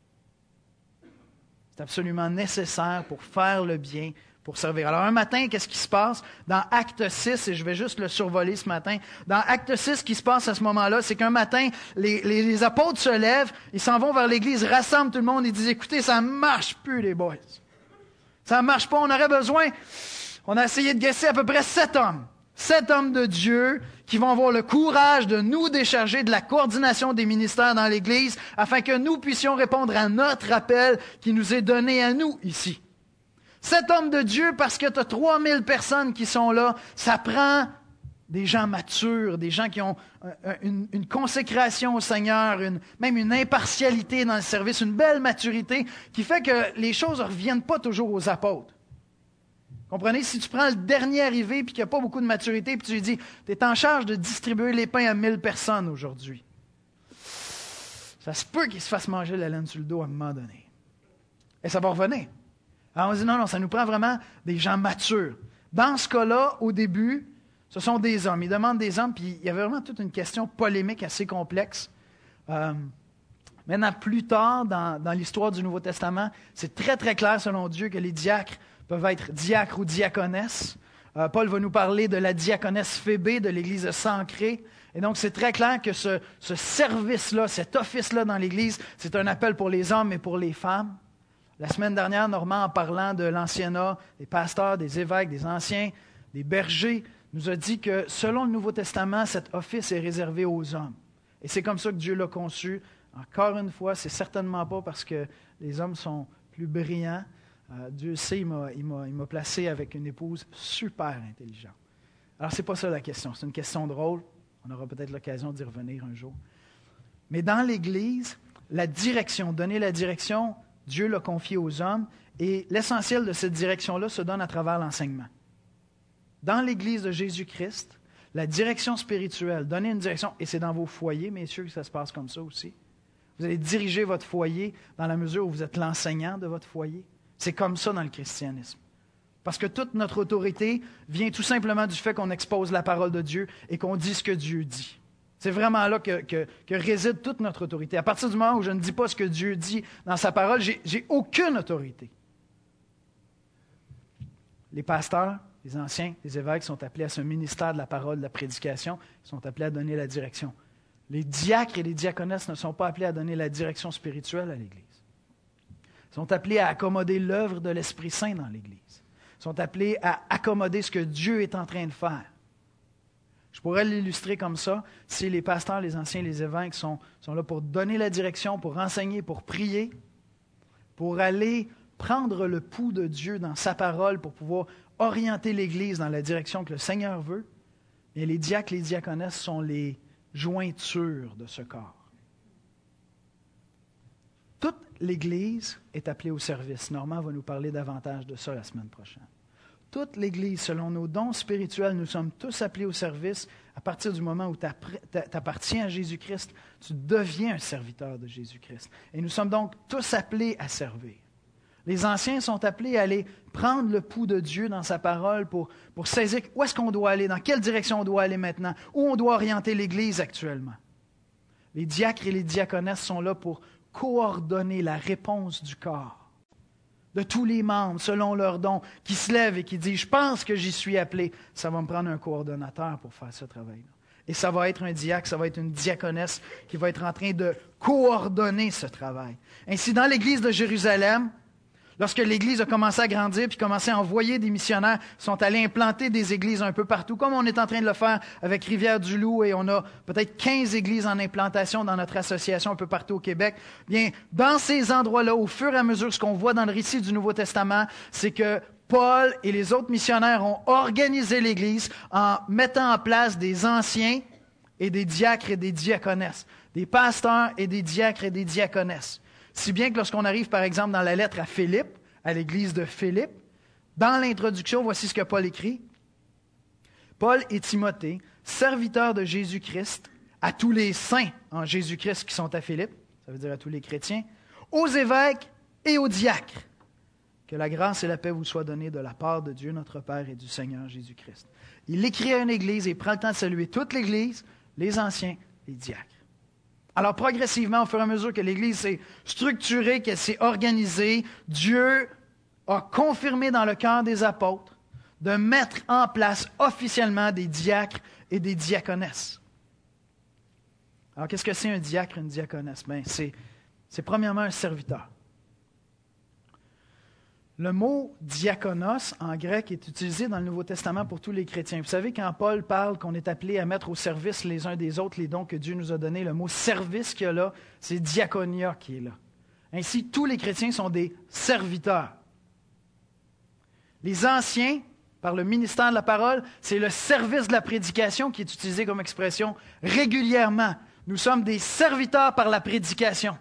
C'est absolument nécessaire pour faire le bien, pour servir. Alors un matin, qu'est-ce qui se passe? Dans Acte six, et je vais juste le survoler ce matin, dans Acte six, ce qui se passe à ce moment-là, c'est qu'un matin, les, les, les apôtres se lèvent, ils s'en vont vers l'église, rassemblent tout le monde, ils disent, écoutez, ça ne marche plus les boys. Ça ne marche pas, on aurait besoin, on a essayé de guesser à peu près sept hommes. Sept hommes de Dieu qui vont avoir le courage de nous décharger de la coordination des ministères dans l'Église afin que nous puissions répondre à notre appel qui nous est donné à nous ici. Sept hommes de Dieu parce que tu as trois mille personnes qui sont là, ça prend des gens matures, des gens qui ont une, une consécration au Seigneur, une, même une impartialité dans le service, une belle maturité qui fait que les choses ne reviennent pas toujours aux apôtres. Comprenez, si tu prends le dernier arrivé et qu'il n'y a pas beaucoup de maturité, puis tu lui dis, tu es en charge de distribuer les pains à mille personnes aujourd'hui. Ça se peut qu'il se fasse manger la laine sur le dos à un moment donné. Et ça va revenir. Alors on dit, non, non, ça nous prend vraiment des gens matures. Dans ce cas-là, au début, ce sont des hommes. Ils demandent des hommes, puis il y avait vraiment toute une question polémique assez complexe. Euh, maintenant, plus tard, dans, dans l'histoire du Nouveau Testament, c'est très, très clair, selon Dieu, que les diacres peuvent être diacres ou diaconesses. Euh, Paul va nous parler de la diaconesse Phébé de l'Église de Sancré. Et donc, c'est très clair que ce, ce service-là, cet office-là dans l'Église, c'est un appel pour les hommes et pour les femmes. La semaine dernière, Normand, en parlant de l'anciennat, des pasteurs, des évêques, des anciens, des bergers, nous a dit que selon le Nouveau Testament, cet office est réservé aux hommes. Et c'est comme ça que Dieu l'a conçu. Encore une fois, c'est certainement pas parce que les hommes sont plus brillants. Euh, Dieu sait, il m'a, il, m'a, il m'a placé avec une épouse super intelligente. Alors, ce n'est pas ça la question. C'est une question drôle. On aura peut-être l'occasion d'y revenir un jour. Mais dans l'Église, la direction, donner la direction, Dieu l'a confiée aux hommes. Et l'essentiel de cette direction-là se donne à travers l'enseignement. Dans l'Église de Jésus-Christ, la direction spirituelle, donner une direction, et c'est dans vos foyers, messieurs, que ça se passe comme ça aussi. Vous allez diriger votre foyer dans la mesure où vous êtes l'enseignant de votre foyer. C'est comme ça dans le christianisme. Parce que toute notre autorité vient tout simplement du fait qu'on expose la parole de Dieu et qu'on dit ce que Dieu dit. C'est vraiment là que, que, que réside toute notre autorité. À partir du moment où je ne dis pas ce que Dieu dit dans sa parole, j'ai, j'ai aucune autorité. Les pasteurs, les anciens, les évêques sont appelés à ce ministère de la parole, de la prédication. Ils sont appelés à donner la direction. Les diacres et les diaconesses ne sont pas appelés à donner la direction spirituelle à l'Église. Ils sont appelés à accommoder l'œuvre de l'Esprit Saint dans l'Église. Ils sont appelés à accommoder ce que Dieu est en train de faire. Je pourrais l'illustrer comme ça. Si les pasteurs, les anciens, les évêques sont, sont là pour donner la direction, pour enseigner, pour prier, pour aller prendre le pouls de Dieu dans sa parole, pour pouvoir orienter l'Église dans la direction que le Seigneur veut, et les diacres, les diaconesses sont les jointures de ce corps. Toute l'Église est appelée au service. Normand va nous parler davantage de ça la semaine prochaine. Toute l'Église, selon nos dons spirituels, nous sommes tous appelés au service. À partir du moment où tu appartiens à Jésus-Christ, tu deviens un serviteur de Jésus-Christ. Et nous sommes donc tous appelés à servir. Les anciens sont appelés à aller prendre le pouls de Dieu dans sa parole pour, pour saisir où est-ce qu'on doit aller, dans quelle direction on doit aller maintenant, où on doit orienter l'Église actuellement. Les diacres et les diaconesses sont là pour coordonner la réponse du corps, de tous les membres, selon leurs dons, qui se lèvent et qui disent « Je pense que j'y suis appelé », ça va me prendre un coordonnateur pour faire ce travail-là. Et ça va être un diacre, ça va être une diaconesse qui va être en train de coordonner ce travail. Ainsi, dans l'Église de Jérusalem, lorsque l'Église a commencé à grandir puis commencé à envoyer des missionnaires, ils sont allés implanter des églises un peu partout, comme on est en train de le faire avec Rivière-du-Loup, et on a peut-être quinze églises en implantation dans notre association un peu partout au Québec. Bien, dans ces endroits-là, au fur et à mesure, ce qu'on voit dans le récit du Nouveau Testament, c'est que Paul et les autres missionnaires ont organisé l'Église en mettant en place des anciens et des diacres et des diaconesses, des pasteurs et des diacres et des diaconesses. Si bien que lorsqu'on arrive, par exemple, dans la lettre à Philippe, à l'Église de Philippe, dans l'introduction, voici ce que Paul écrit. Paul et Timothée, serviteurs de Jésus-Christ, à tous les saints en Jésus-Christ qui sont à Philippe, ça veut dire à tous les chrétiens, aux évêques et aux diacres. Que la grâce et la paix vous soient données de la part de Dieu notre Père et du Seigneur Jésus-Christ. Il écrit à une Église et prend le temps de saluer toute l'Église, les anciens, les diacres. Alors progressivement, au fur et à mesure que l'Église s'est structurée, qu'elle s'est organisée, Dieu a confirmé dans le cœur des apôtres de mettre en place officiellement des diacres et des diaconesses. Alors qu'est-ce que c'est un diacre et une diaconesse? Bien, c'est, c'est premièrement un serviteur. Le mot diakonos en grec est utilisé dans le Nouveau Testament pour tous les chrétiens. Vous savez, quand Paul parle qu'on est appelé à mettre au service les uns des autres les dons que Dieu nous a donnés, le mot service qu'il y a là, c'est diaconia qui est là. Ainsi, tous les chrétiens sont des serviteurs. Les anciens, par le ministère de la parole, c'est le service de la prédication qui est utilisé comme expression régulièrement. Nous sommes des serviteurs par la prédication.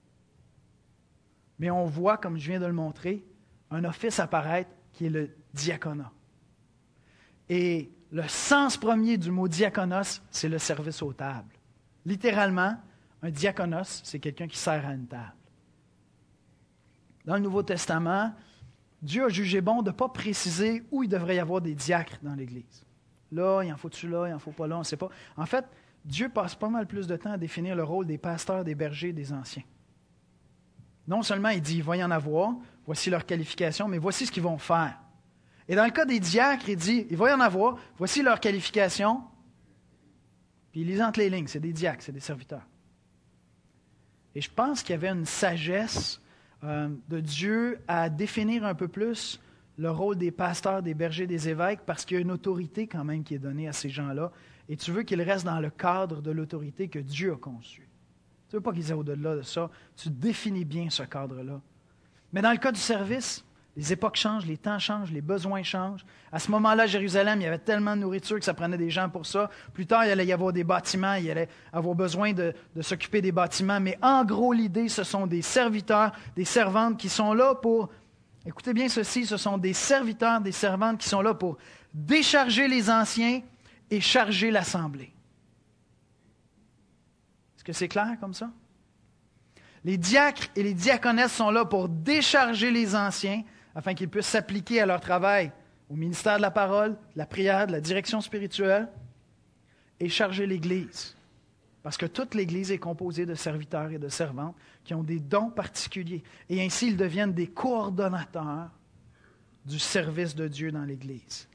Mais on voit, comme je viens de le montrer, un office apparaître qui est le diaconat. Et le sens premier du mot diaconos, c'est le service aux tables. Littéralement, un diaconos, c'est quelqu'un qui sert à une table. Dans le Nouveau Testament, Dieu a jugé bon de ne pas préciser où il devrait y avoir des diacres dans l'Église. Là, il en faut-tu là, il en faut pas là, on ne sait pas. En fait, Dieu passe pas mal plus de temps à définir le rôle des pasteurs, des bergers, des anciens. Non seulement il dit, il va y en avoir, voici leurs qualifications, mais voici ce qu'ils vont faire. Et dans le cas des diacres, il dit, il va y en avoir, voici leurs qualifications, puis il lit entre les lignes, c'est des diacres, c'est des serviteurs. Et je pense qu'il y avait une sagesse euh, de Dieu à définir un peu plus le rôle des pasteurs, des bergers, des évêques, parce qu'il y a une autorité quand même qui est donnée à ces gens-là, et tu veux qu'ils restent dans le cadre de l'autorité que Dieu a conçue. Tu ne veux pas qu'ils aient au-delà de ça. Tu définis bien ce cadre-là. Mais dans le cas du service, les époques changent, les temps changent, les besoins changent. À ce moment-là, à Jérusalem, il y avait tellement de nourriture que ça prenait des gens pour ça. Plus tard, il allait y avoir des bâtiments, il allait avoir besoin de, de s'occuper des bâtiments. Mais en gros, l'idée, ce sont des serviteurs, des servantes qui sont là pour... Écoutez bien ceci, ce sont des serviteurs, des servantes qui sont là pour décharger les anciens et charger l'assemblée. Est-ce que c'est clair comme ça? Les diacres et les diaconesses sont là pour décharger les anciens afin qu'ils puissent s'appliquer à leur travail au ministère de la parole, de la prière, de la direction spirituelle et charger l'Église. Parce que toute l'Église est composée de serviteurs et de servantes qui ont des dons particuliers. Et ainsi, ils deviennent des coordonnateurs du service de Dieu dans l'Église.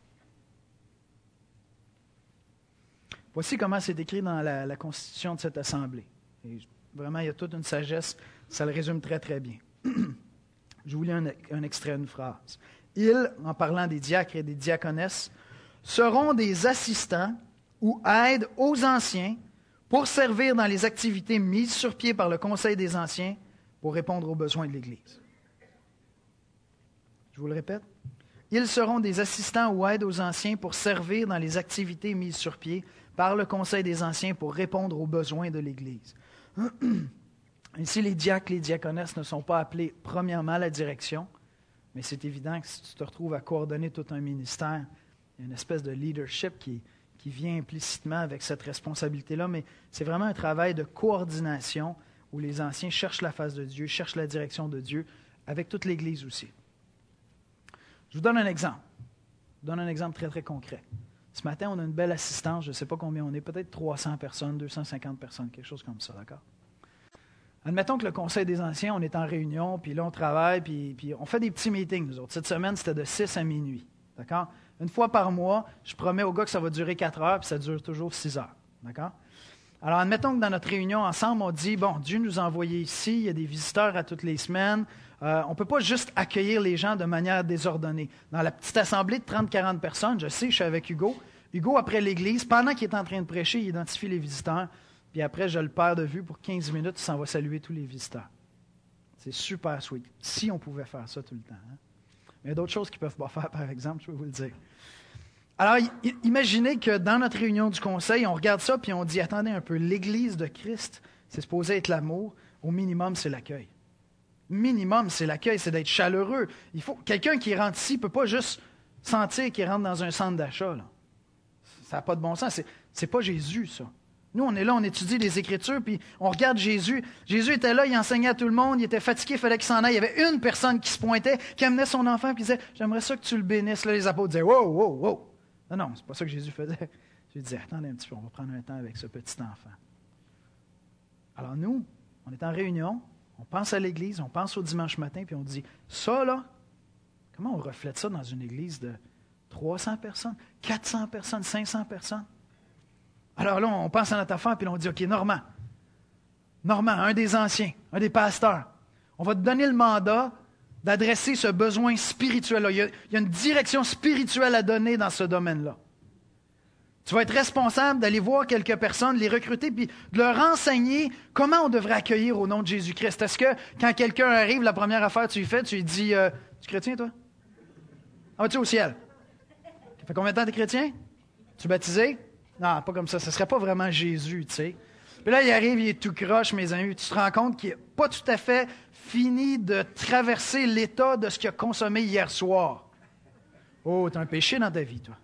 Voici comment c'est écrit dans la, la constitution de cette assemblée. Et vraiment, il y a toute une sagesse, ça le résume très, très bien. Je vous lis un, un extrait, une phrase. Ils, en parlant des diacres et des diaconesses, seront des assistants ou aides aux anciens pour servir dans les activités mises sur pied par le Conseil des anciens pour répondre aux besoins de l'Église. Je vous le répète. Ils seront des assistants ou aides aux anciens pour servir dans les activités mises sur pied par le Conseil des anciens pour répondre aux besoins de l'Église. Ainsi, les diacres, les diaconesses ne sont pas appelés premièrement à la direction, mais c'est évident que si tu te retrouves à coordonner tout un ministère, il y a une espèce de leadership qui, qui vient implicitement avec cette responsabilité-là, mais c'est vraiment un travail de coordination où les anciens cherchent la face de Dieu, cherchent la direction de Dieu, avec toute l'Église aussi. Je vous donne un exemple. Je vous donne un exemple très, très concret. Ce matin, on a une belle assistance, je ne sais pas combien on est, peut-être trois cents personnes, deux cent cinquante personnes, quelque chose comme ça, d'accord? Admettons que le Conseil des anciens, on est en réunion, puis là, on travaille, puis, puis on fait des petits meetings, nous autres. Cette semaine, c'était de six à minuit. D'accord? Une fois par mois, je promets aux gars que ça va durer quatre heures, puis ça dure toujours six heures. D'accord? Alors, admettons que dans notre réunion ensemble, on dit, bon, Dieu nous a envoyés ici, il y a des visiteurs à toutes les semaines. Euh, on ne peut pas juste accueillir les gens de manière désordonnée. Dans la petite assemblée de trente à quarante personnes, je sais, je suis avec Hugo. Hugo, après l'église, pendant qu'il est en train de prêcher, il identifie les visiteurs. Puis après, je le perds de vue pour quinze minutes, il s'en va saluer tous les visiteurs. C'est super sweet. Si on pouvait faire ça tout le temps. Hein? Mais il y a d'autres choses qu'ils ne peuvent pas faire, par exemple, je peux vous le dire. Alors, imaginez que dans notre réunion du conseil, on regarde ça puis on dit, attendez un peu, l'Église de Christ, c'est supposé être l'amour. Au minimum, c'est l'accueil. Minimum, c'est l'accueil, c'est d'être chaleureux. Il faut quelqu'un qui rentre ici ne peut pas juste sentir qu'il rentre dans un centre d'achat. Là. Ça n'a pas de bon sens. C'est, c'est pas Jésus, ça. Nous, on est là, on étudie les Écritures, puis on regarde Jésus. Jésus était là, il enseignait à tout le monde, il était fatigué, il fallait qu'il s'en aille. Il y avait une personne qui se pointait, qui amenait son enfant, puis disait, j'aimerais ça que tu le bénisses. Là, les apôtres disaient, wow, wow, wow. Non, non, c'est pas ça que Jésus faisait. Jésus disait, attendez un petit peu, on va prendre un temps avec ce petit enfant. Alors nous, on est en réunion, on pense à l'Église, on pense au dimanche matin, puis on dit, ça là, comment on reflète ça dans une Église de trois cents personnes, quatre cents personnes, cinq cents personnes? Alors là, on pense à notre affaire, puis on dit, OK, Normand, Normand, un des anciens, un des pasteurs, on va te donner le mandat d'adresser ce besoin spirituel-là. Il y a, il y a une direction spirituelle à donner dans ce domaine-là. Tu vas être responsable d'aller voir quelques personnes, les recruter, puis de leur enseigner comment on devrait accueillir au nom de Jésus-Christ. Est-ce que quand quelqu'un arrive, la première affaire que tu lui fais, tu lui dis, euh, tu es chrétien, toi? Ah, vas-tu au ciel? Ça fait combien de temps que tu es chrétien? Tu es baptisé? Non, pas comme ça. Ce ne serait pas vraiment Jésus, tu sais. Puis là, il arrive, il est tout croche, mes amis. Tu te rends compte qu'il n'est pas tout à fait fini de traverser l'état de ce qu'il a consommé hier soir. Oh, tu as un péché dans ta vie, toi.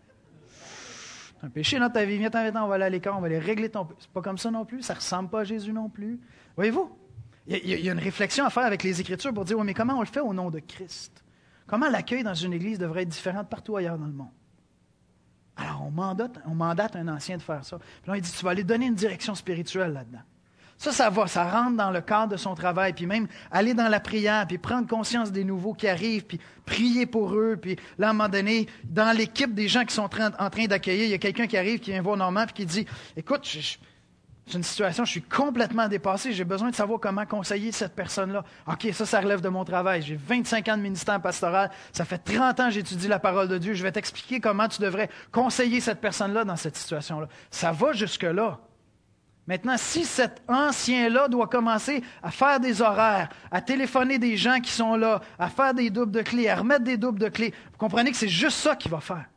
Tu as un péché dans ta vie. Viens, t'en, on va aller à l'écart, on va aller régler ton péché. C'est pas comme ça non plus. Ça ne ressemble pas à Jésus non plus. Voyez-vous? Il y, a, il y a une réflexion à faire avec les Écritures pour dire, oui, mais comment on le fait au nom de Christ? Comment l'accueil dans une église devrait être différent partout ailleurs dans le monde? Alors, on mandate, on mandate un ancien de faire ça. Puis là, il dit, tu vas aller donner une direction spirituelle là-dedans. Ça, ça va, ça rentre dans le cadre de son travail, puis même aller dans la prière, puis prendre conscience des nouveaux qui arrivent, puis prier pour eux, puis là, à un moment donné, dans l'équipe des gens qui sont en train, en train d'accueillir, il y a quelqu'un qui arrive, qui vient voir Normand, puis qui dit, écoute, je, je, c'est une situation, je suis complètement dépassé, j'ai besoin de savoir comment conseiller cette personne-là. OK, ça, ça relève de mon travail. J'ai vingt-cinq ans de ministère pastoral, ça fait trente ans que j'étudie la parole de Dieu, je vais t'expliquer comment tu devrais conseiller cette personne-là dans cette situation-là. Ça va jusque-là. Maintenant, si cet ancien-là doit commencer à faire des horaires, à téléphoner des gens qui sont là, à faire des doubles de clés, à remettre des doubles de clés, vous comprenez que c'est juste ça qu'il va faire.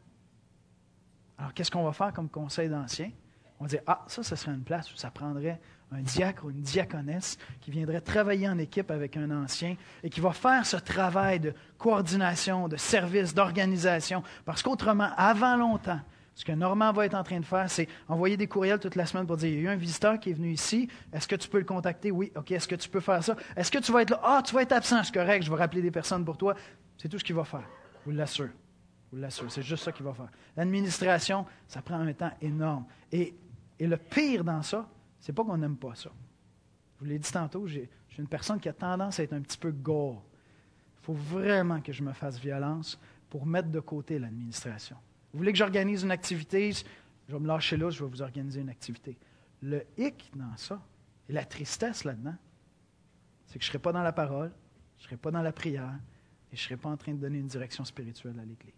Alors, qu'est-ce qu'on va faire comme conseil d'anciens? On dit, ah, ça, ce serait une place où ça prendrait un diacre ou une diaconesse qui viendrait travailler en équipe avec un ancien et qui va faire ce travail de coordination, de service, d'organisation. Parce qu'autrement, avant longtemps, ce que Normand va être en train de faire, c'est envoyer des courriels toute la semaine pour dire, il y a eu un visiteur qui est venu ici, est-ce que tu peux le contacter? Oui, OK, est-ce que tu peux faire ça? Est-ce que tu vas être là? Ah, tu vas être absent, c'est correct, je vais rappeler des personnes pour toi. C'est tout ce qu'il va faire, je vous l'assure. Je vous l'assure, c'est juste ça qu'il va faire. L'administration, ça prend un temps énorme. Et Et le pire dans ça, c'est pas qu'on n'aime pas ça. Je vous l'ai dit tantôt, j'ai, je suis une personne qui a tendance à être un petit peu gore. Il faut vraiment que je me fasse violence pour mettre de côté l'administration. Vous voulez que j'organise une activité, je vais me lâcher là, je vais vous organiser une activité. Le hic dans ça, et la tristesse là-dedans, c'est que je ne serai pas dans la parole, je ne serai pas dans la prière, et je ne serai pas en train de donner une direction spirituelle à l'Église.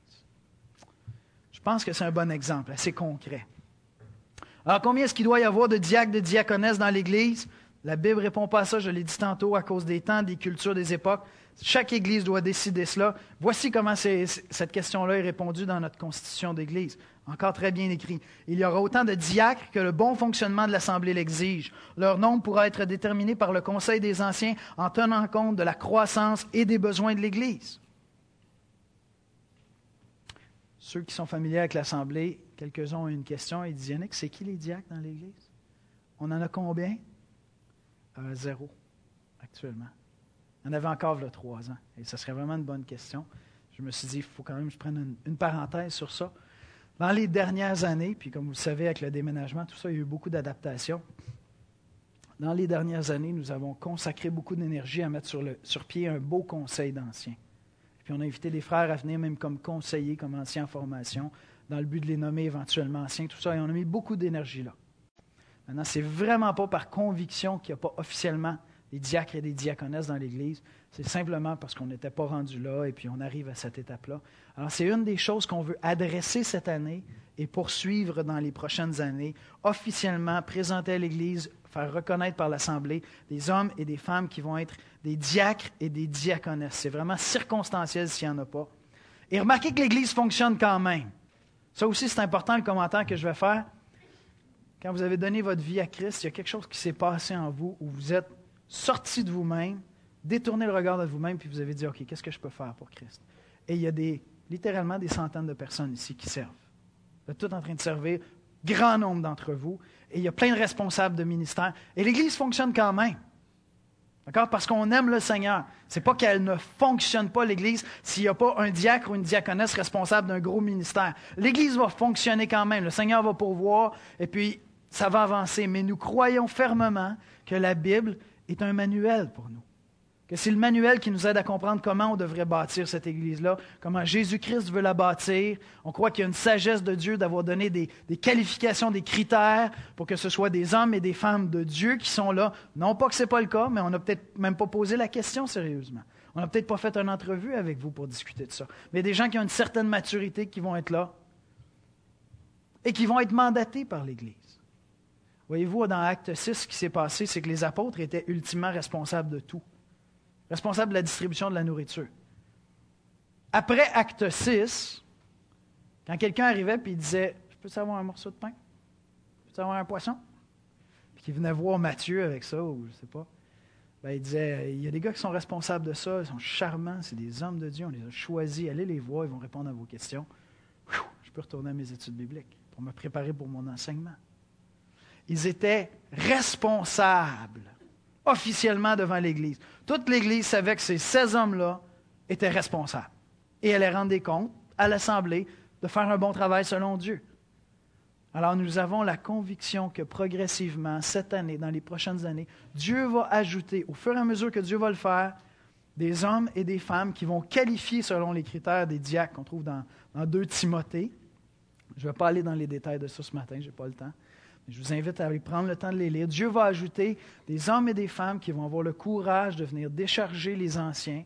Je pense que c'est un bon exemple, assez concret. Alors, combien est-ce qu'il doit y avoir de diacres, de diaconesses dans l'Église? La Bible ne répond pas à ça, je l'ai dit tantôt, à cause des temps, des cultures, des époques. Chaque Église doit décider cela. Voici comment c'est, cette question-là est répondue dans notre constitution d'Église. Encore très bien écrit. Il y aura autant de diacres que le bon fonctionnement de l'Assemblée l'exige. Leur nombre pourra être déterminé par le Conseil des anciens en tenant compte de la croissance et des besoins de l'Église. Ceux qui sont familiers avec l'Assemblée, quelques-uns ont une question. Ils disent, Yannick, c'est qui les diacres dans l'Église? On en a combien? Euh, zéro, actuellement. Il y en avait encore il y a trois ans. Et ce serait vraiment une bonne question. Je me suis dit, il faut quand même que je prenne une, une parenthèse sur ça. Dans les dernières années, puis comme vous le savez, avec le déménagement, tout ça, il y a eu beaucoup d'adaptations. dans les dernières années, nous avons consacré beaucoup d'énergie à mettre sur, le, sur pied un beau conseil d'anciens. Puis on a invité des frères à venir même comme conseillers, comme anciens en formation, dans le but de les nommer éventuellement anciens, tout ça, et on a mis beaucoup d'énergie là. Maintenant, ce n'est vraiment pas par conviction qu'il n'y a pas officiellement des diacres et des diaconesses dans l'Église, c'est simplement parce qu'on n'était pas rendu là et puis on arrive à cette étape-là. Alors, c'est une des choses qu'on veut adresser cette année et poursuivre dans les prochaines années, officiellement présenter à l'Église, faire reconnaître par l'Assemblée des hommes et des femmes qui vont être des diacres et des diaconesses. C'est vraiment circonstanciel s'il n'y en a pas. Et remarquez que l'Église fonctionne quand même. Ça aussi, c'est important, le commentaire que je vais faire. Quand vous avez donné votre vie à Christ, il y a quelque chose qui s'est passé en vous où vous êtes sorti de vous-même, détourné le regard de vous-même, puis vous avez dit, OK, qu'est-ce que je peux faire pour Christ? Et il y a des, littéralement des centaines de personnes ici qui servent. Vous êtes tous en train de servir, grand nombre d'entre vous, et il y a plein de responsables de ministères. Et l'Église fonctionne quand même. D'accord? Parce qu'on aime le Seigneur. Ce n'est pas qu'elle ne fonctionne pas, l'Église, s'il n'y a pas un diacre ou une diaconesse responsable d'un gros ministère. L'Église va fonctionner quand même. Le Seigneur va pourvoir, et puis ça va avancer. Mais nous croyons fermement que la Bible est un manuel pour nous. Que c'est le manuel qui nous aide à comprendre comment on devrait bâtir cette Église-là, comment Jésus-Christ veut la bâtir. On croit qu'il y a une sagesse de Dieu d'avoir donné des, des qualifications, des critères pour que ce soit des hommes et des femmes de Dieu qui sont là. Non pas que ce n'est pas le cas, mais on n'a peut-être même pas posé la question sérieusement. On n'a peut-être pas fait une entrevue avec vous pour discuter de ça. Mais des gens qui ont une certaine maturité qui vont être là et qui vont être mandatés par l'Église. Voyez-vous, dans Acte six, ce qui s'est passé, c'est que les apôtres étaient ultimement responsables de tout. Responsables de la distribution de la nourriture. Après Acte six, quand quelqu'un arrivait et il disait « Je peux savoir un morceau de pain? Je peux savoir un poisson? » Puis qu'il venait voir Matthieu avec ça, ou je ne sais pas. Ben, il disait « Il y a des gars qui sont responsables de ça, ils sont charmants, c'est des hommes de Dieu, on les a choisis, allez les voir, ils vont répondre à vos questions. Ouh, je peux retourner à mes études bibliques pour me préparer pour mon enseignement. » Ils étaient responsables, officiellement devant l'Église. Toute l'Église savait que ces seize hommes-là étaient responsables. Et elle allait rendre des comptes à l'Assemblée de faire un bon travail selon Dieu. Alors nous avons la conviction que progressivement, cette année, dans les prochaines années, Dieu va ajouter, au fur et à mesure que Dieu va le faire, des hommes et des femmes qui vont qualifier selon les critères des diacres qu'on trouve dans, dans deux Timothée. Je ne vais pas aller dans les détails de ça ce matin, je n'ai pas le temps. Je vous invite à aller prendre le temps de les lire. Dieu va ajouter des hommes et des femmes qui vont avoir le courage de venir décharger les anciens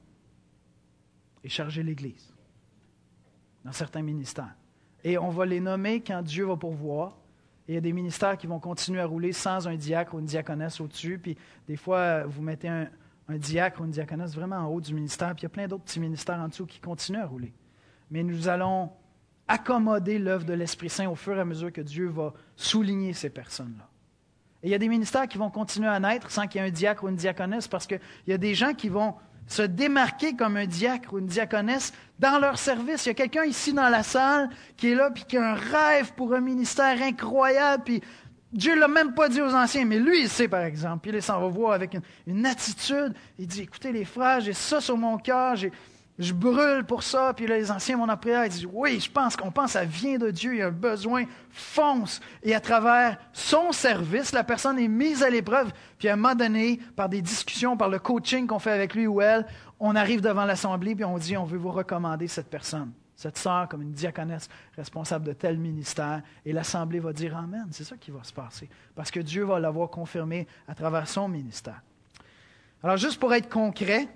et charger l'Église dans certains ministères. Et on va les nommer quand Dieu va pourvoir. Et il y a des ministères qui vont continuer à rouler sans un diacre ou une diaconesse au-dessus. Puis des fois, vous mettez un, un diacre ou une diaconesse vraiment en haut du ministère. Puis il y a plein d'autres petits ministères en dessous qui continuent à rouler. Mais nous allons accommoder l'œuvre de l'Esprit Saint au fur et à mesure que Dieu va souligner ces personnes-là. Et il y a des ministères qui vont continuer à naître sans qu'il y ait un diacre ou une diaconesse parce qu'il y a des gens qui vont se démarquer comme un diacre ou une diaconesse dans leur service. Il y a quelqu'un ici dans la salle qui est là puis qui a un rêve pour un ministère incroyable. Puis Dieu ne l'a même pas dit aux anciens, mais lui, il sait par exemple. Puis il s'en va voir avec une, une attitude. Il dit, écoutez les frères, j'ai ça sur mon cœur, j'ai... Je brûle pour ça, puis là, les anciens vont en prière, ils disent, oui, je pense qu'on pense, ça vient de Dieu, il y a un besoin, fonce. Et à travers son service, la personne est mise à l'épreuve, puis à un moment donné, par des discussions, par le coaching qu'on fait avec lui ou elle, on arrive devant l'Assemblée, puis on dit, on veut vous recommander cette personne, cette sœur comme une diaconesse responsable de tel ministère, et l'Assemblée va dire, amen, c'est ça qui va se passer, parce que Dieu va l'avoir confirmé à travers son ministère. Alors, juste pour être concret,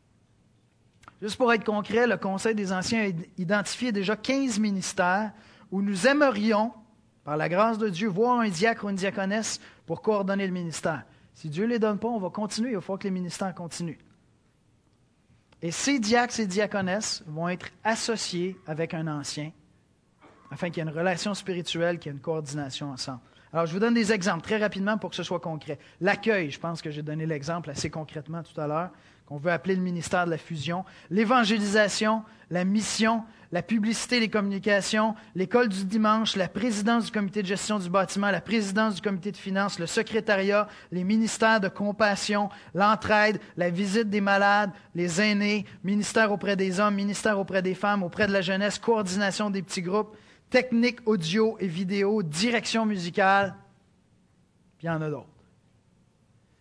Juste pour être concret, le Conseil des Anciens a identifié déjà quinze ministères où nous aimerions, par la grâce de Dieu, voir un diacre ou une diaconesse pour coordonner le ministère. Si Dieu ne les donne pas, on va continuer. Il faut que les ministères continuent. Et ces diacres, ces diaconesses vont être associés avec un ancien afin qu'il y ait une relation spirituelle, qu'il y ait une coordination ensemble. Alors, je vous donne des exemples très rapidement pour que ce soit concret. L'accueil, je pense que j'ai donné l'exemple assez concrètement tout à l'heure, qu'on veut appeler le ministère de la fusion. L'évangélisation, la mission, la publicité, les communications, l'école du dimanche, la présidence du comité de gestion du bâtiment, la présidence du comité de finances, le secrétariat, les ministères de compassion, l'entraide, la visite des malades, les aînés, ministère auprès des hommes, ministère auprès des femmes, auprès de la jeunesse, coordination des petits groupes, technique audio et vidéo, direction musicale, puis il y en a d'autres.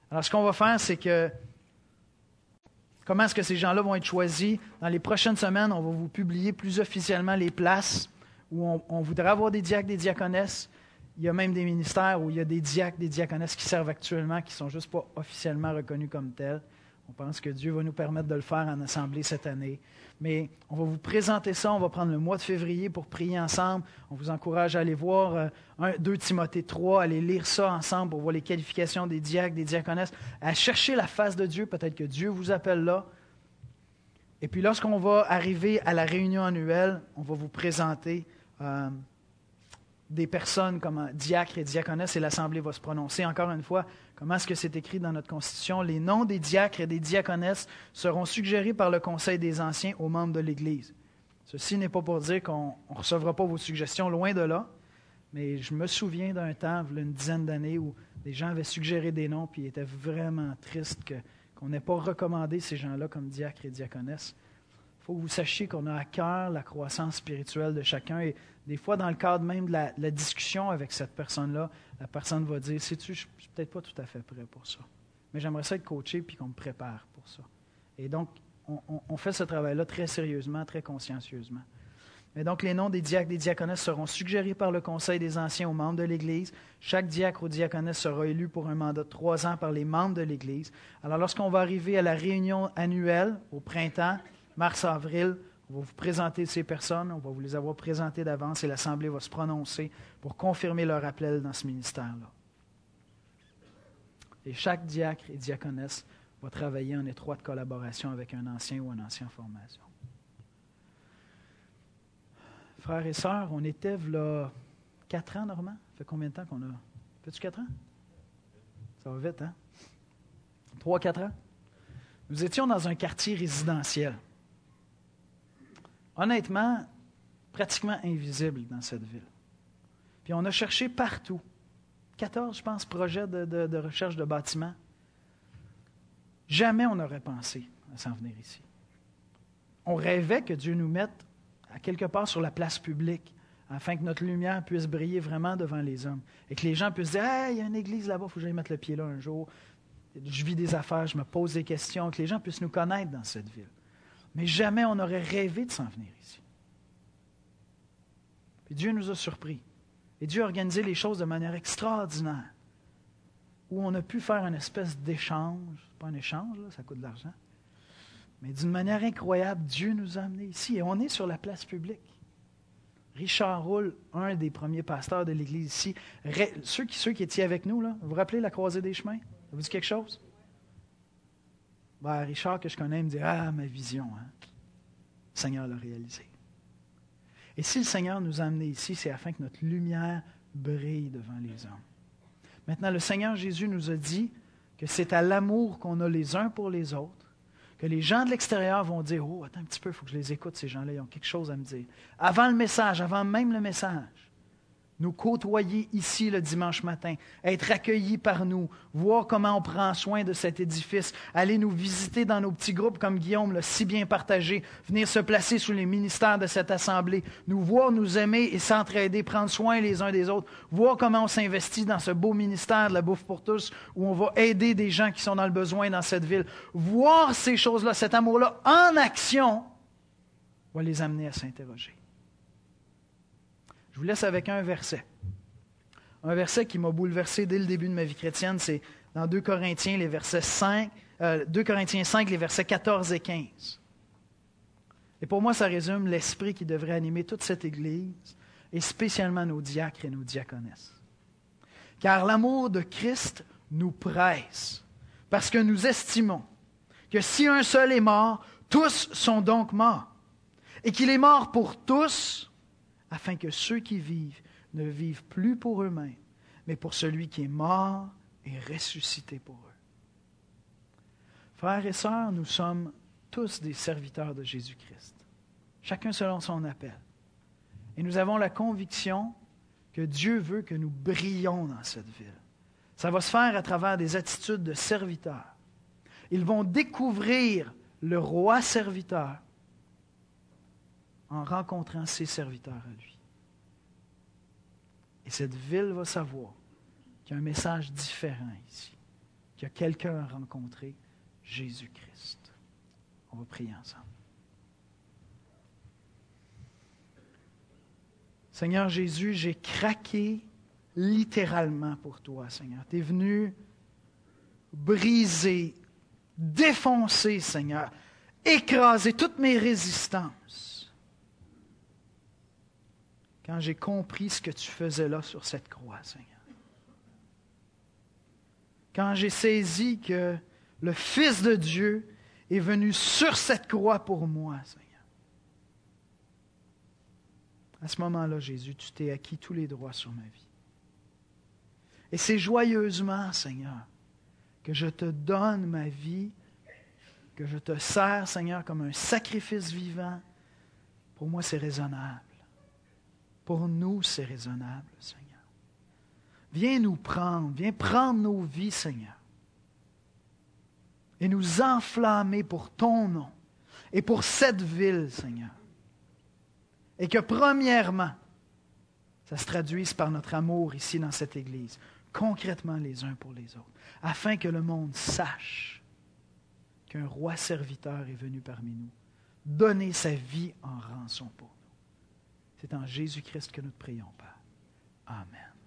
Alors, ce qu'on va faire, c'est que comment est-ce que ces gens-là vont être choisis? Dans les prochaines semaines, on va vous publier plus officiellement les places où on, on voudrait avoir des diacres, des diaconesses. Il y a même des ministères où il y a des diacres, des diaconesses qui servent actuellement, qui ne sont juste pas officiellement reconnus comme tels. On pense que Dieu va nous permettre de le faire en assemblée cette année. Mais on va vous présenter ça, on va prendre le mois de février pour prier ensemble. On vous encourage à aller voir euh, un, deux Timothée trois, aller lire ça ensemble pour voir les qualifications des diacres, des diaconesses, à chercher la face de Dieu. Peut-être que Dieu vous appelle là. Et puis lorsqu'on va arriver à la réunion annuelle, on va vous présenter euh, des personnes comme diacres et diaconesses et l'Assemblée va se prononcer. Encore une fois, comment est-ce que c'est écrit dans notre Constitution? Les noms des diacres et des diaconesses seront suggérés par le Conseil des anciens aux membres de l'Église. Ceci n'est pas pour dire qu'on ne recevra pas vos suggestions, loin de là, mais je me souviens d'un temps, il y a une dizaine d'années, où des gens avaient suggéré des noms puis ils étaient vraiment tristes que, qu'on n'ait pas recommandé ces gens-là comme diacres et diaconesses. Il faut que vous sachiez qu'on a à cœur la croissance spirituelle de chacun et des fois, dans le cadre même de la, la discussion avec cette personne-là, la personne va dire, sais-tu, je ne suis peut-être pas tout à fait prêt pour ça, mais j'aimerais ça être coaché puis qu'on me prépare pour ça. Et donc, on, on, on fait ce travail-là très sérieusement, très consciencieusement. Et donc, les noms des diacres et des diaconesses seront suggérés par le Conseil des anciens aux membres de l'Église. Chaque diacre ou diaconesse sera élu pour un mandat de trois ans par les membres de l'Église. Alors, lorsqu'on va arriver à la réunion annuelle, au printemps, mars-avril, on va vous présenter ces personnes, on va vous les avoir présentées d'avance et l'Assemblée va se prononcer pour confirmer leur appel dans ce ministère-là. Et chaque diacre et diaconesse va travailler en étroite collaboration avec un ancien ou un ancien en formation. Frères et sœurs, on était là quatre ans, Normand? Ça fait combien de temps qu'on a? Fais-tu quatre ans? Ça va vite, hein? Trois, quatre ans? Nous étions dans un quartier résidentiel. Honnêtement, pratiquement invisible dans cette ville. Puis on a cherché partout. quatorze, je pense, projets de, de, de recherche de bâtiments. Jamais on n'aurait pensé à s'en venir ici. On rêvait que Dieu nous mette à quelque part sur la place publique, afin que notre lumière puisse briller vraiment devant les hommes. Et que les gens puissent dire « Hey, il y a une église là-bas, il faut que j'aille mettre le pied là un jour. Je vis des affaires, je me pose des questions. » Que les gens puissent nous connaître dans cette ville. Mais jamais on n'aurait rêvé de s'en venir ici. Puis Dieu nous a surpris. Et Dieu a organisé les choses de manière extraordinaire, où on a pu faire une espèce d'échange. Pas un échange, là, ça coûte de l'argent. Mais d'une manière incroyable, Dieu nous a amenés ici. Et on est sur la place publique. Richard Roule, un des premiers pasteurs de l'Église ici, ceux qui, ceux qui étaient avec nous, là, vous vous rappelez la croisée des chemins? Ça vous dit quelque chose? Ben, Richard, que je connais, me dit « Ah, ma vision, hein? Le Seigneur l'a réalisé. » Et si le Seigneur nous a amenés ici, c'est afin que notre lumière brille devant les hommes. Maintenant, le Seigneur Jésus nous a dit que c'est à l'amour qu'on a les uns pour les autres, que les gens de l'extérieur vont dire « Oh, attends un petit peu, il faut que je les écoute, ces gens-là, ils ont quelque chose à me dire. » Avant le message, avant même le message, nous côtoyer ici le dimanche matin, être accueillis par nous, voir comment on prend soin de cet édifice, aller nous visiter dans nos petits groupes comme Guillaume l'a si bien partagé, venir se placer sous les ministères de cette assemblée, nous voir nous aimer et s'entraider, prendre soin les uns des autres, voir comment on s'investit dans ce beau ministère de la bouffe pour tous, où on va aider des gens qui sont dans le besoin dans cette ville. Voir ces choses-là, cet amour-là en action, va les amener à s'interroger. Je vous laisse avec un verset. Un verset qui m'a bouleversé dès le début de ma vie chrétienne, c'est dans deux Corinthiens, les versets cinq, euh, deux Corinthiens cinq, les versets quatorze et quinze. Et pour moi, ça résume l'esprit qui devrait animer toute cette Église, et spécialement nos diacres et nos diaconesses. Car l'amour de Christ nous presse, parce que nous estimons que si un seul est mort, tous sont donc morts, et qu'il est mort pour tous, afin que ceux qui vivent ne vivent plus pour eux-mêmes, mais pour celui qui est mort et ressuscité pour eux. Frères et sœurs, nous sommes tous des serviteurs de Jésus-Christ, chacun selon son appel. Et nous avons la conviction que Dieu veut que nous brillions dans cette ville. Ça va se faire à travers des attitudes de serviteurs. Ils vont découvrir le roi serviteur en rencontrant ses serviteurs à lui. Et cette ville va savoir qu'il y a un message différent ici, qu'il y a quelqu'un à rencontrer, Jésus-Christ. On va prier ensemble. Seigneur Jésus, j'ai craqué littéralement pour toi, Seigneur. Tu es venu briser, défoncer, Seigneur, écraser toutes mes résistances. Quand j'ai compris ce que tu faisais là sur cette croix, Seigneur. Quand j'ai saisi que le Fils de Dieu est venu sur cette croix pour moi, Seigneur. À ce moment-là, Jésus, tu t'es acquis tous les droits sur ma vie. Et c'est joyeusement, Seigneur, que je te donne ma vie, que je te sers, Seigneur, comme un sacrifice vivant. Pour moi, c'est raisonnable. Pour nous, c'est raisonnable, Seigneur. Viens nous prendre, viens prendre nos vies, Seigneur, et nous enflammer pour ton nom et pour cette ville, Seigneur. Et que premièrement, ça se traduise par notre amour ici dans cette Église, concrètement les uns pour les autres, afin que le monde sache qu'un roi serviteur est venu parmi nous, donner sa vie en rançon pour nous. C'est en Jésus-Christ que nous te prions, Père. Amen.